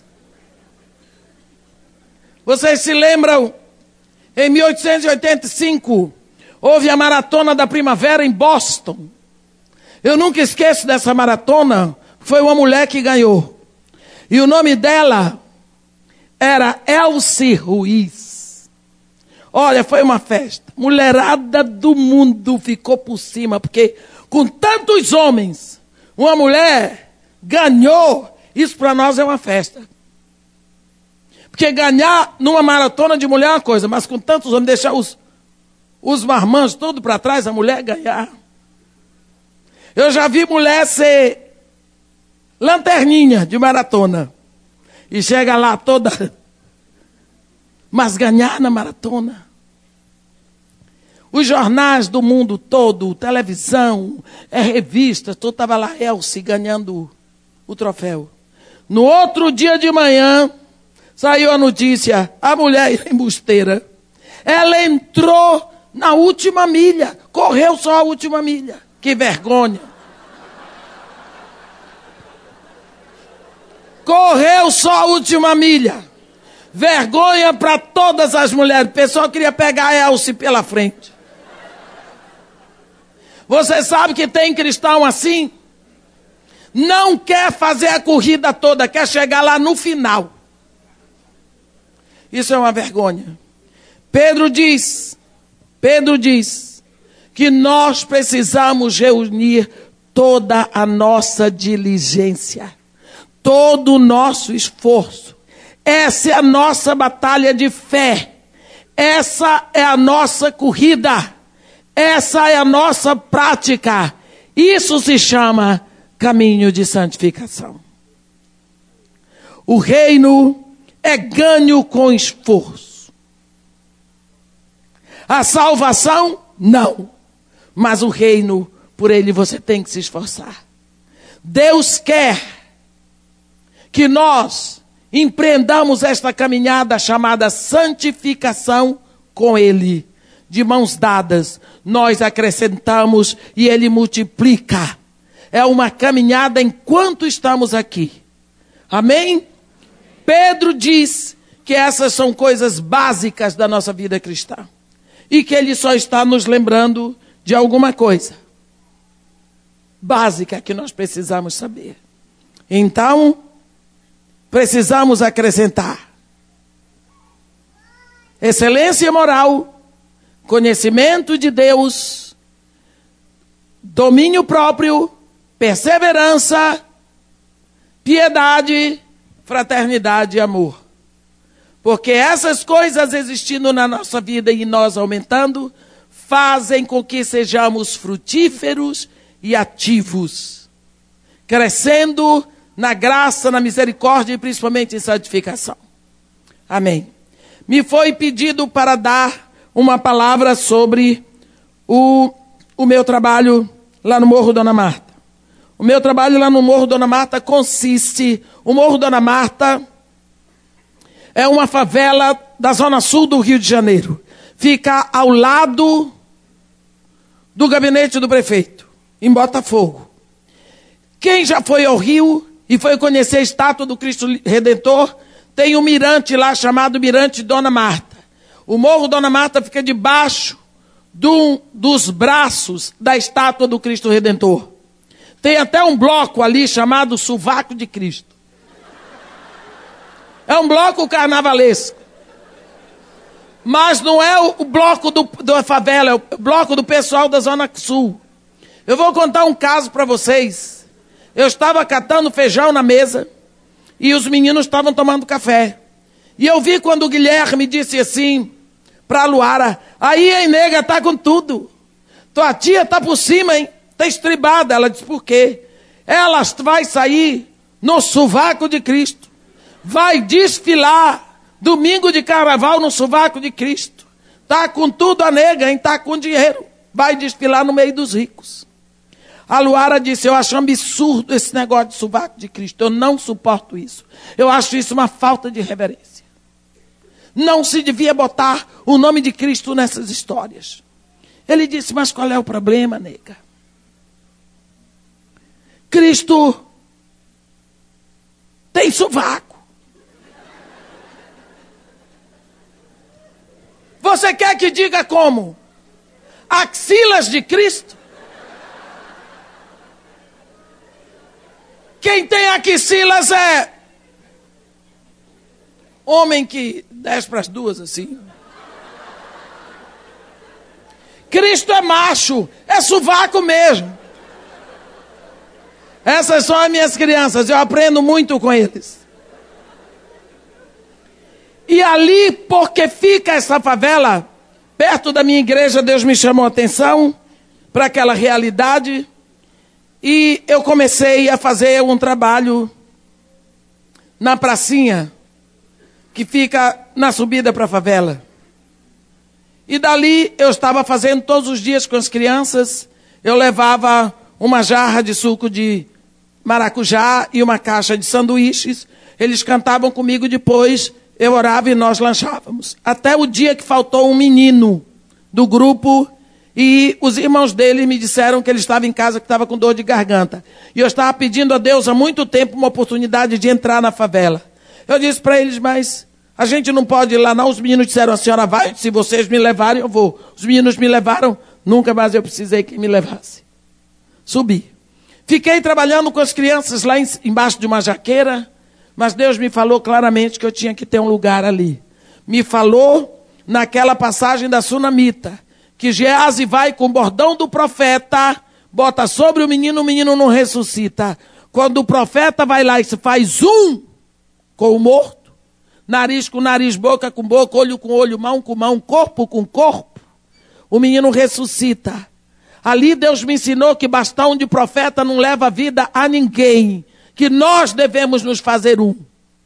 Vocês se lembram? Em mil oitocentos e oitenta e cinco, houve a maratona da primavera em Boston. Eu nunca esqueço dessa maratona. Foi uma mulher que ganhou. E o nome dela era Elsie Ruiz. Olha, foi uma festa. Mulherada do mundo ficou por cima, porque com tantos homens, uma mulher ganhou. Isso para nós é uma festa. Porque ganhar numa maratona de mulher é uma coisa, mas com tantos homens, deixar os, os marmanjos todos para trás, a mulher ganhar. Eu já vi mulher ser lanterninha de maratona. E chega lá toda... Mas ganhar na maratona. Os jornais do mundo todo, televisão, é, revista, todo estava lá, Elsie ganhando o troféu. No outro dia de manhã, saiu a notícia, a mulher embusteira. Ela entrou na última milha, correu só a última milha. Que vergonha. Correu só a última milha. Vergonha para todas as mulheres. O pessoal queria pegar a Elsie pela frente. Você sabe que tem cristão assim? Não quer fazer a corrida toda, quer chegar lá no final. Isso é uma vergonha. Pedro diz, Pedro diz que nós precisamos reunir toda a nossa diligência, todo o nosso esforço. Essa é a nossa batalha de fé. Essa é a nossa corrida. Essa é a nossa prática. Isso se chama caminho de santificação. O reino é ganho com esforço. A salvação, não. Mas o reino, por ele você tem que se esforçar. Deus quer que nós empreendamos esta caminhada chamada santificação com ele. De mãos dadas, nós acrescentamos e ele multiplica. É uma caminhada enquanto estamos aqui. Amém? Pedro diz que essas são coisas básicas da nossa vida cristã. E que ele só está nos lembrando de alguma coisa básica que nós precisamos saber. Então, precisamos acrescentar excelência moral, conhecimento de Deus, domínio próprio, perseverança, piedade, fraternidade e amor. Porque essas coisas existindo na nossa vida e nós aumentando, fazem com que sejamos frutíferos e ativos, crescendo na graça, na misericórdia e principalmente em santificação. Amém. Me foi pedido para dar uma palavra sobre o, o meu trabalho lá no Morro Dona Marta. O meu trabalho lá no Morro Dona Marta consiste... O Morro Dona Marta é uma favela da zona sul do Rio de Janeiro. Fica ao lado do gabinete do prefeito, em Botafogo. Quem já foi ao Rio e foi conhecer a estátua do Cristo Redentor, tem um mirante lá chamado Mirante Dona Marta. O Morro Dona Marta fica debaixo do, dos braços da estátua do Cristo Redentor. Tem até um bloco ali chamado Sovaco de Cristo. É um bloco carnavalesco. Mas não é o, o bloco do, da favela, é o bloco do pessoal da Zona Sul. Eu vou contar um caso para vocês. Eu estava catando feijão na mesa e os meninos estavam tomando café. E eu vi quando o Guilherme disse assim para a Luara: aí, hein, nega, tá com tudo. Tua tia tá por cima, hein? Tá estribada. Ela disse: por quê? Ela vai sair no sovaco de Cristo. Vai desfilar domingo de carnaval no sovaco de Cristo. Tá com tudo a nega, hein? Tá com dinheiro. vai desfilar no meio dos ricos. A Luara disse, eu acho um absurdo esse negócio de sovaco de Cristo. Eu não suporto isso. Eu acho isso uma falta de reverência. Não se devia botar o nome de Cristo nessas histórias. Ele disse, mas qual é o problema, nega? Cristo tem sovaco. Você quer que diga como? Axilas de Cristo? Quem tem axilas é homem que desce para as duas assim. Cristo é macho, é sovaco mesmo. Essas são as minhas crianças, eu aprendo muito com eles. E ali, porque fica essa favela, perto da minha igreja, Deus me chamou a atenção para aquela realidade. E eu comecei a fazer um trabalho na pracinha, que fica na subida para a favela. E dali eu estava fazendo todos os dias com as crianças, eu levava uma jarra de suco de maracujá e uma caixa de sanduíches. Eles cantavam comigo, depois eu orava e nós lanchávamos. Até o dia que faltou um menino do grupo e os irmãos dele me disseram que ele estava em casa, que estava com dor de garganta. E eu estava pedindo a Deus há muito tempo uma oportunidade de entrar na favela. Eu disse para eles, mas a gente não pode ir lá não. Os meninos disseram, a senhora vai, se vocês me levarem eu vou. Os meninos me levaram, nunca mais eu precisei que me levasse. Subi. Fiquei trabalhando com as crianças lá embaixo de uma jaqueira, mas Deus me falou claramente que eu tinha que ter um lugar ali. Me falou naquela passagem da Sunamita, que Geazi vai com o bordão do profeta, bota sobre o menino, o menino não ressuscita. Quando o profeta vai lá e se faz um com o morto, nariz com nariz, boca com boca, olho com olho, mão com mão, corpo com corpo, o menino ressuscita. Ali Deus me ensinou que bastão de profeta não leva vida a ninguém, que nós devemos nos fazer um.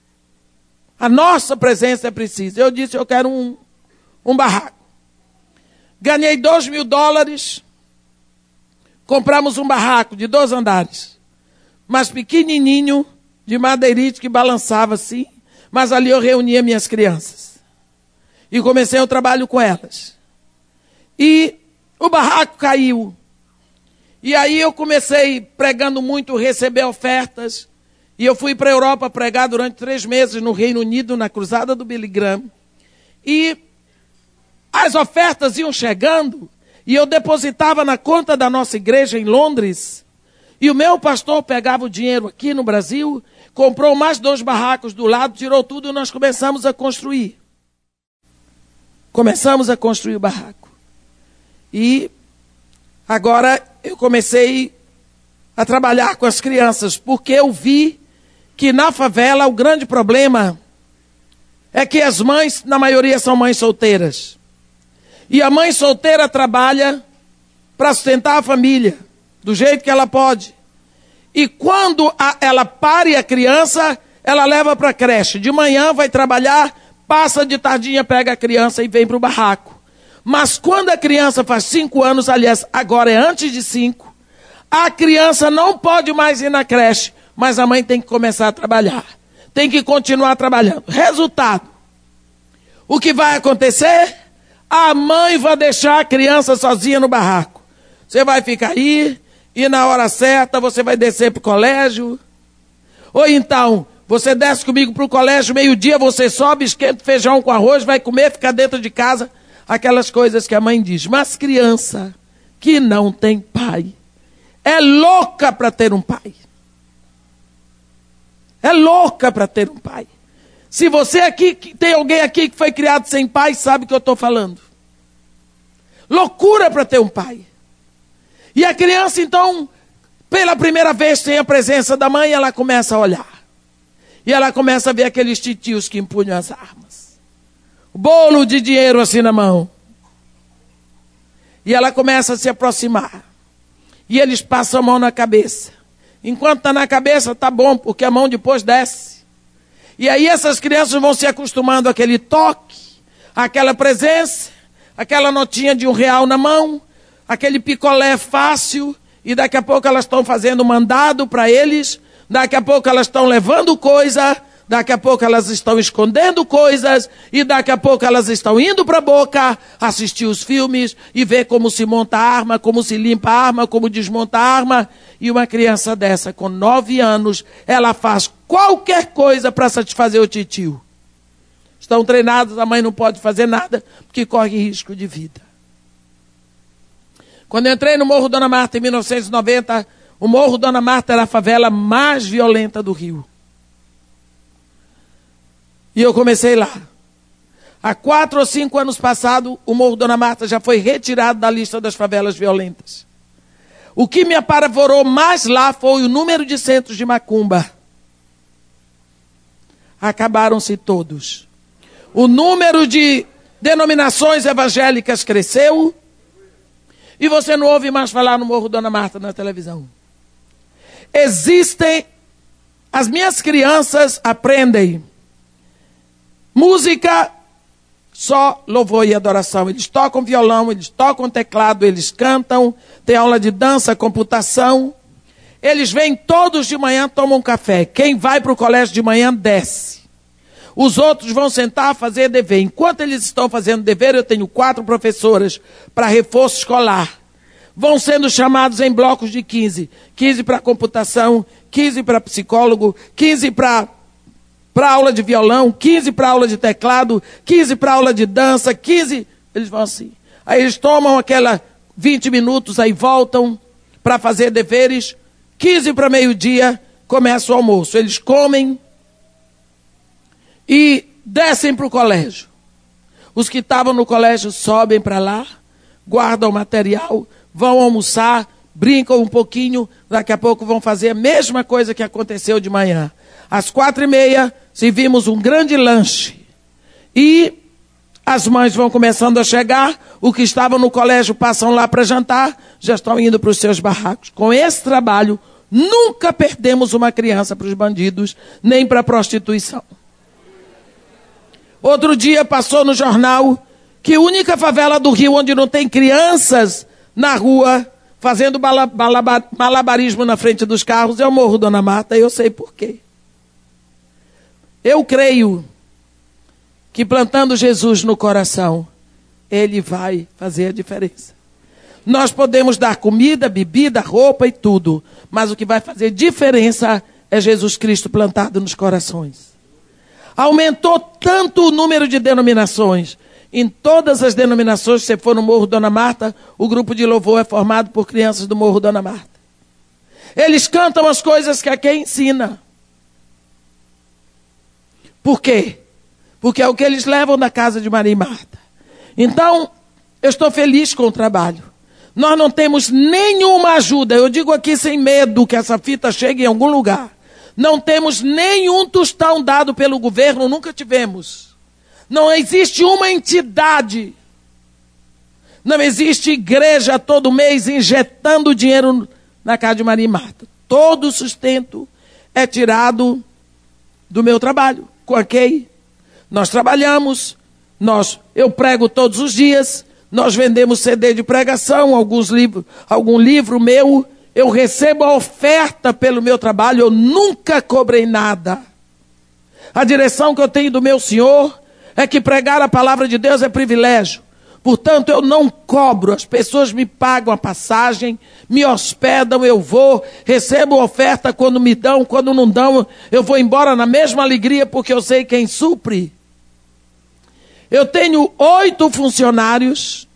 A nossa presença é precisa. Eu disse, eu quero um, um barraco. Ganhei dois mil dólares, compramos um barraco de dois andares, mas pequenininho, de madeirite que balançava assim, mas ali eu reunia minhas crianças. E comecei o trabalho com elas. E o barraco caiu. E aí eu comecei pregando muito, receber ofertas. E eu fui para a Europa pregar durante três meses no Reino Unido, na Cruzada do Billy Graham. E as ofertas iam chegando e eu depositava na conta da nossa igreja em Londres. E o meu pastor pegava o dinheiro aqui no Brasil, comprou mais dois barracos do lado, tirou tudo e nós começamos a construir. Começamos a construir o barraco. E agora eu comecei a trabalhar com as crianças, porque eu vi que na favela o grande problema é que as mães, na maioria, são mães solteiras. E a mãe solteira trabalha para sustentar a família, do jeito que ela pode. E quando a, ela pare a criança, ela leva para a creche. De manhã vai trabalhar, passa de tardinha, pega a criança e vem para o barraco. Mas quando a criança faz cinco anos, aliás, agora é antes de cinco, a criança não pode mais ir na creche, mas a mãe tem que começar a trabalhar. Tem que continuar trabalhando. Resultado, o que vai acontecer? A mãe vai deixar a criança sozinha no barraco. Você vai ficar aí, e na hora certa você vai descer para o colégio. Ou então, você desce comigo para o colégio, meio-dia você sobe, esquenta feijão com arroz, vai comer, fica dentro de casa. Aquelas coisas que a mãe diz. Mas criança que não tem pai é louca para ter um pai. É louca para ter um pai. Se você aqui, tem alguém aqui que foi criado sem pai, sabe o que eu estou falando. Loucura para ter um pai. E a criança, então, pela primeira vez sem a presença da mãe, ela começa a olhar. E ela começa a ver aqueles titios que empunham as armas. O bolo de dinheiro assim na mão. E ela começa a se aproximar. E eles passam a mão na cabeça. Enquanto está na cabeça, está bom, porque a mão depois desce. E aí essas crianças vão se acostumando àquele toque, àquela presença, aquela notinha de um real na mão, aquele picolé fácil, e daqui a pouco elas estão fazendo mandado para eles, daqui a pouco elas estão levando coisa, daqui a pouco elas estão escondendo coisas, e daqui a pouco elas estão indo para a boca, assistir os filmes e ver como se monta a arma, como se limpa a arma, como desmonta a arma. E uma criança dessa, com nove anos, ela faz qualquer coisa para satisfazer o titio. Estão treinados, a mãe não pode fazer nada, porque corre risco de vida. Quando eu entrei no Morro Dona Marta em mil novecentos e noventa, o Morro Dona Marta era a favela mais violenta do Rio. E eu comecei lá. Há quatro ou cinco anos passados, o Morro Dona Marta já foi retirado da lista das favelas violentas. O que me apavorou mais lá foi o número de centros de macumba. Acabaram-se todos. O número de denominações evangélicas cresceu. E você não ouve mais falar no Morro Dona Marta na televisão. Existem, as minhas crianças aprendem música, só louvor e adoração. Eles tocam violão, eles tocam teclado, eles cantam, tem aula de dança, computação. Eles vêm todos de manhã, tomam café. Quem vai para o colégio de manhã, desce. Os outros vão sentar a fazer dever. Enquanto eles estão fazendo dever, eu tenho quatro professoras para reforço escolar. Vão sendo chamados em blocos de quinze. quinze para computação, quinze para psicólogo, quinze para para aula de violão, quinze para aula de teclado, quinze para aula de dança, quinze... Eles vão assim. Aí eles tomam aquela vinte minutos, aí voltam para fazer deveres. quinze para meio-dia, começa o almoço. Eles comem e descem para o colégio. Os que estavam no colégio sobem para lá, guardam o material, vão almoçar, brincam um pouquinho, daqui a pouco vão fazer a mesma coisa que aconteceu de manhã. Às quatro e meia, servimos um grande lanche. E as mães vão começando a chegar, os que estavam no colégio passam lá para jantar, já estão indo para os seus barracos. Com esse trabalho, nunca perdemos uma criança para os bandidos, nem para a prostituição. Outro dia passou no jornal que a única favela do Rio onde não tem crianças na rua fazendo malabarismo na frente dos carros é o Morro Dona Marta, e eu sei por quê. Eu creio que plantando Jesus no coração, ele vai fazer a diferença. Nós podemos dar comida, bebida, roupa e tudo, mas o que vai fazer diferença é Jesus Cristo plantado nos corações. Aumentou tanto o número de denominações. Em todas as denominações, se você for no Morro Dona Marta, o grupo de louvor é formado por crianças do Morro Dona Marta. Eles cantam as coisas que a quem ensina. Por quê? Porque é o que eles levam da casa de Maria e Marta. Então, eu estou feliz com o trabalho. Nós não temos nenhuma ajuda. Eu digo aqui sem medo que essa fita chegue em algum lugar. Não temos nenhum tostão dado pelo governo, nunca tivemos. Não existe uma entidade. Não existe igreja todo mês injetando dinheiro na casa de Maria e Marta. Todo o sustento é tirado do meu trabalho. Ok? Nós trabalhamos, nós, eu prego todos os dias, nós vendemos C D de pregação, alguns livros, algum livro meu, eu recebo a oferta pelo meu trabalho, eu nunca cobrei nada. A direção que eu tenho do meu Senhor é que pregar a palavra de Deus é privilégio. Portanto, eu não cobro, as pessoas me pagam a passagem, me hospedam, eu vou, recebo oferta quando me dão, quando não dão, eu vou embora na mesma alegria, porque eu sei quem supre. Eu tenho oito funcionários,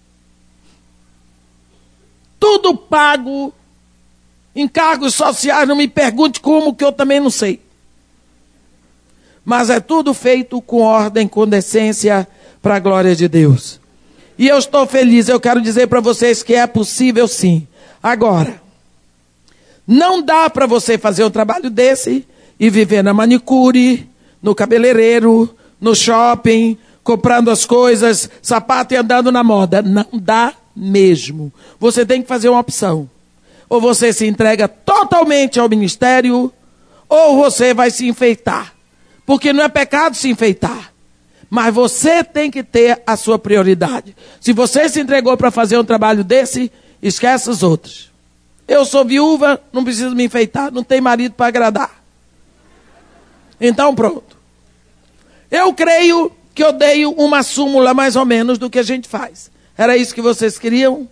tudo pago, encargos sociais, não me pergunte como, que eu também não sei. Mas é tudo feito com ordem, com decência, para a glória de Deus. E eu estou feliz, eu quero dizer para vocês que é possível sim. Agora, não dá para você fazer um trabalho desse e viver na manicure, no cabeleireiro, no shopping, comprando as coisas, sapato e andando na moda. Não dá mesmo. Você tem que fazer uma opção. Ou você se entrega totalmente ao ministério, ou você vai se enfeitar. Porque não é pecado se enfeitar. Mas você tem que ter a sua prioridade. Se você se entregou para fazer um trabalho desse, esquece os outros. Eu sou viúva, não preciso me enfeitar, não tenho marido para agradar. Então pronto. Eu creio que eu dei uma súmula mais ou menos do que a gente faz. Era isso que vocês queriam?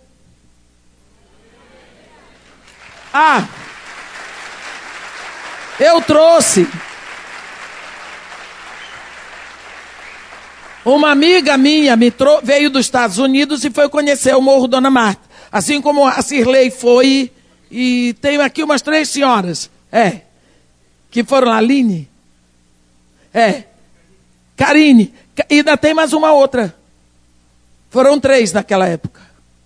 Ah, eu trouxe uma amiga minha, me trou- veio dos Estados Unidos e foi conhecer o Morro Dona Marta. Assim como a Cirlei foi, e tenho aqui umas três senhoras, é, que foram lá, Aline, é, Karine, e ainda tem mais uma outra. Foram três naquela época.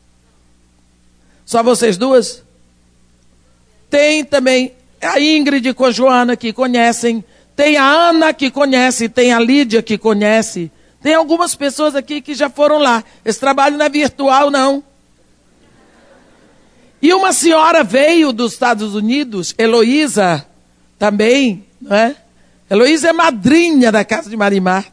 Só vocês duas? Tem também a Ingrid com a Joana que conhecem, tem a Ana que conhece, tem a Lídia que conhece, tem algumas pessoas aqui que já foram lá. Esse trabalho não é virtual, não. E uma senhora veio dos Estados Unidos, Heloísa também, não é? Heloísa é madrinha da casa de Maria Marta.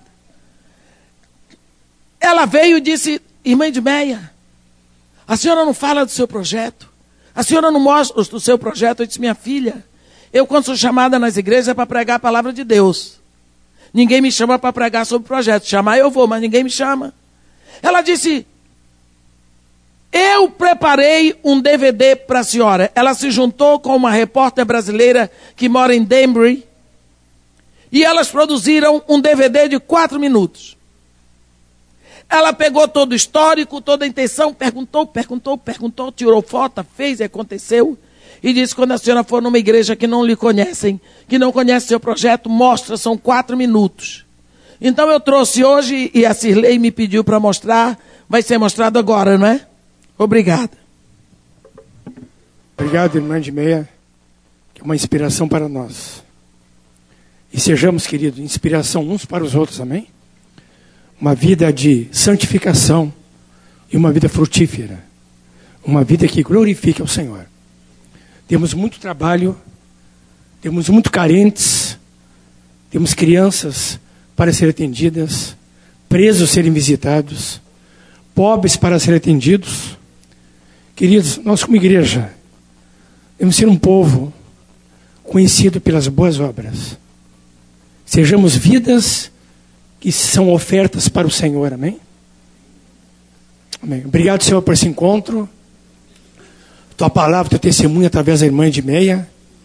Ela veio e disse, irmã Edmeia, a senhora não fala do seu projeto? A senhora não mostra o seu projeto? Eu disse, minha filha, eu quando sou chamada nas igrejas é para pregar a palavra de Deus. Ninguém me chama para pregar sobre o projeto. Chamar eu vou, mas ninguém me chama. Ela disse, eu preparei um D V D para a senhora. Ela se juntou com uma repórter brasileira que mora em Danbury. E elas produziram um D V D de quatro minutos. Ela pegou todo o histórico, toda a intenção, perguntou, perguntou, perguntou, tirou foto, fez e aconteceu. E disse, quando a senhora for numa igreja que não lhe conhecem, que não conhece seu projeto, mostra, são quatro minutos. Então eu trouxe hoje, e a Cirlei me pediu para mostrar, vai ser mostrado agora, não é? Obrigada. Obrigado, irmã Edmeia, que é uma inspiração para nós. E sejamos, queridos, inspiração uns para os outros, amém? Uma vida de santificação e uma vida frutífera. Uma vida que glorifique ao Senhor. Temos muito trabalho, temos muito carentes, temos crianças para serem atendidas, presos serem visitados, pobres para serem atendidos. Queridos, nós como igreja, devemos ser um povo conhecido pelas boas obras. Sejamos vidas que são ofertas para o Senhor, amém? Amém. Obrigado, Senhor, por esse encontro. Tua palavra, teu testemunho através da irmã Edmeia.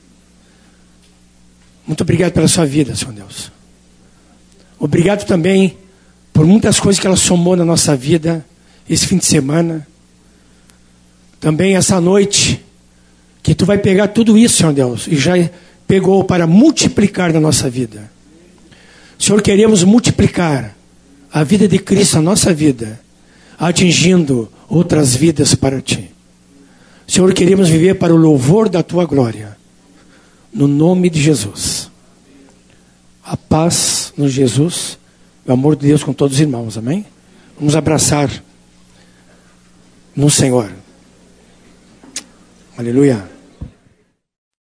Muito obrigado pela sua vida, Senhor Deus. Obrigado também por muitas coisas que ela somou na nossa vida esse fim de semana. Também essa noite, que tu vai pegar tudo isso, Senhor Deus, e já pegou para multiplicar na nossa vida. Senhor, queremos multiplicar a vida de Cristo na nossa vida, atingindo outras vidas para ti. Senhor, queremos viver para o louvor da tua glória. No nome de Jesus. A paz no Jesus, o amor de Deus com todos os irmãos, amém? Vamos abraçar no Senhor. Aleluia.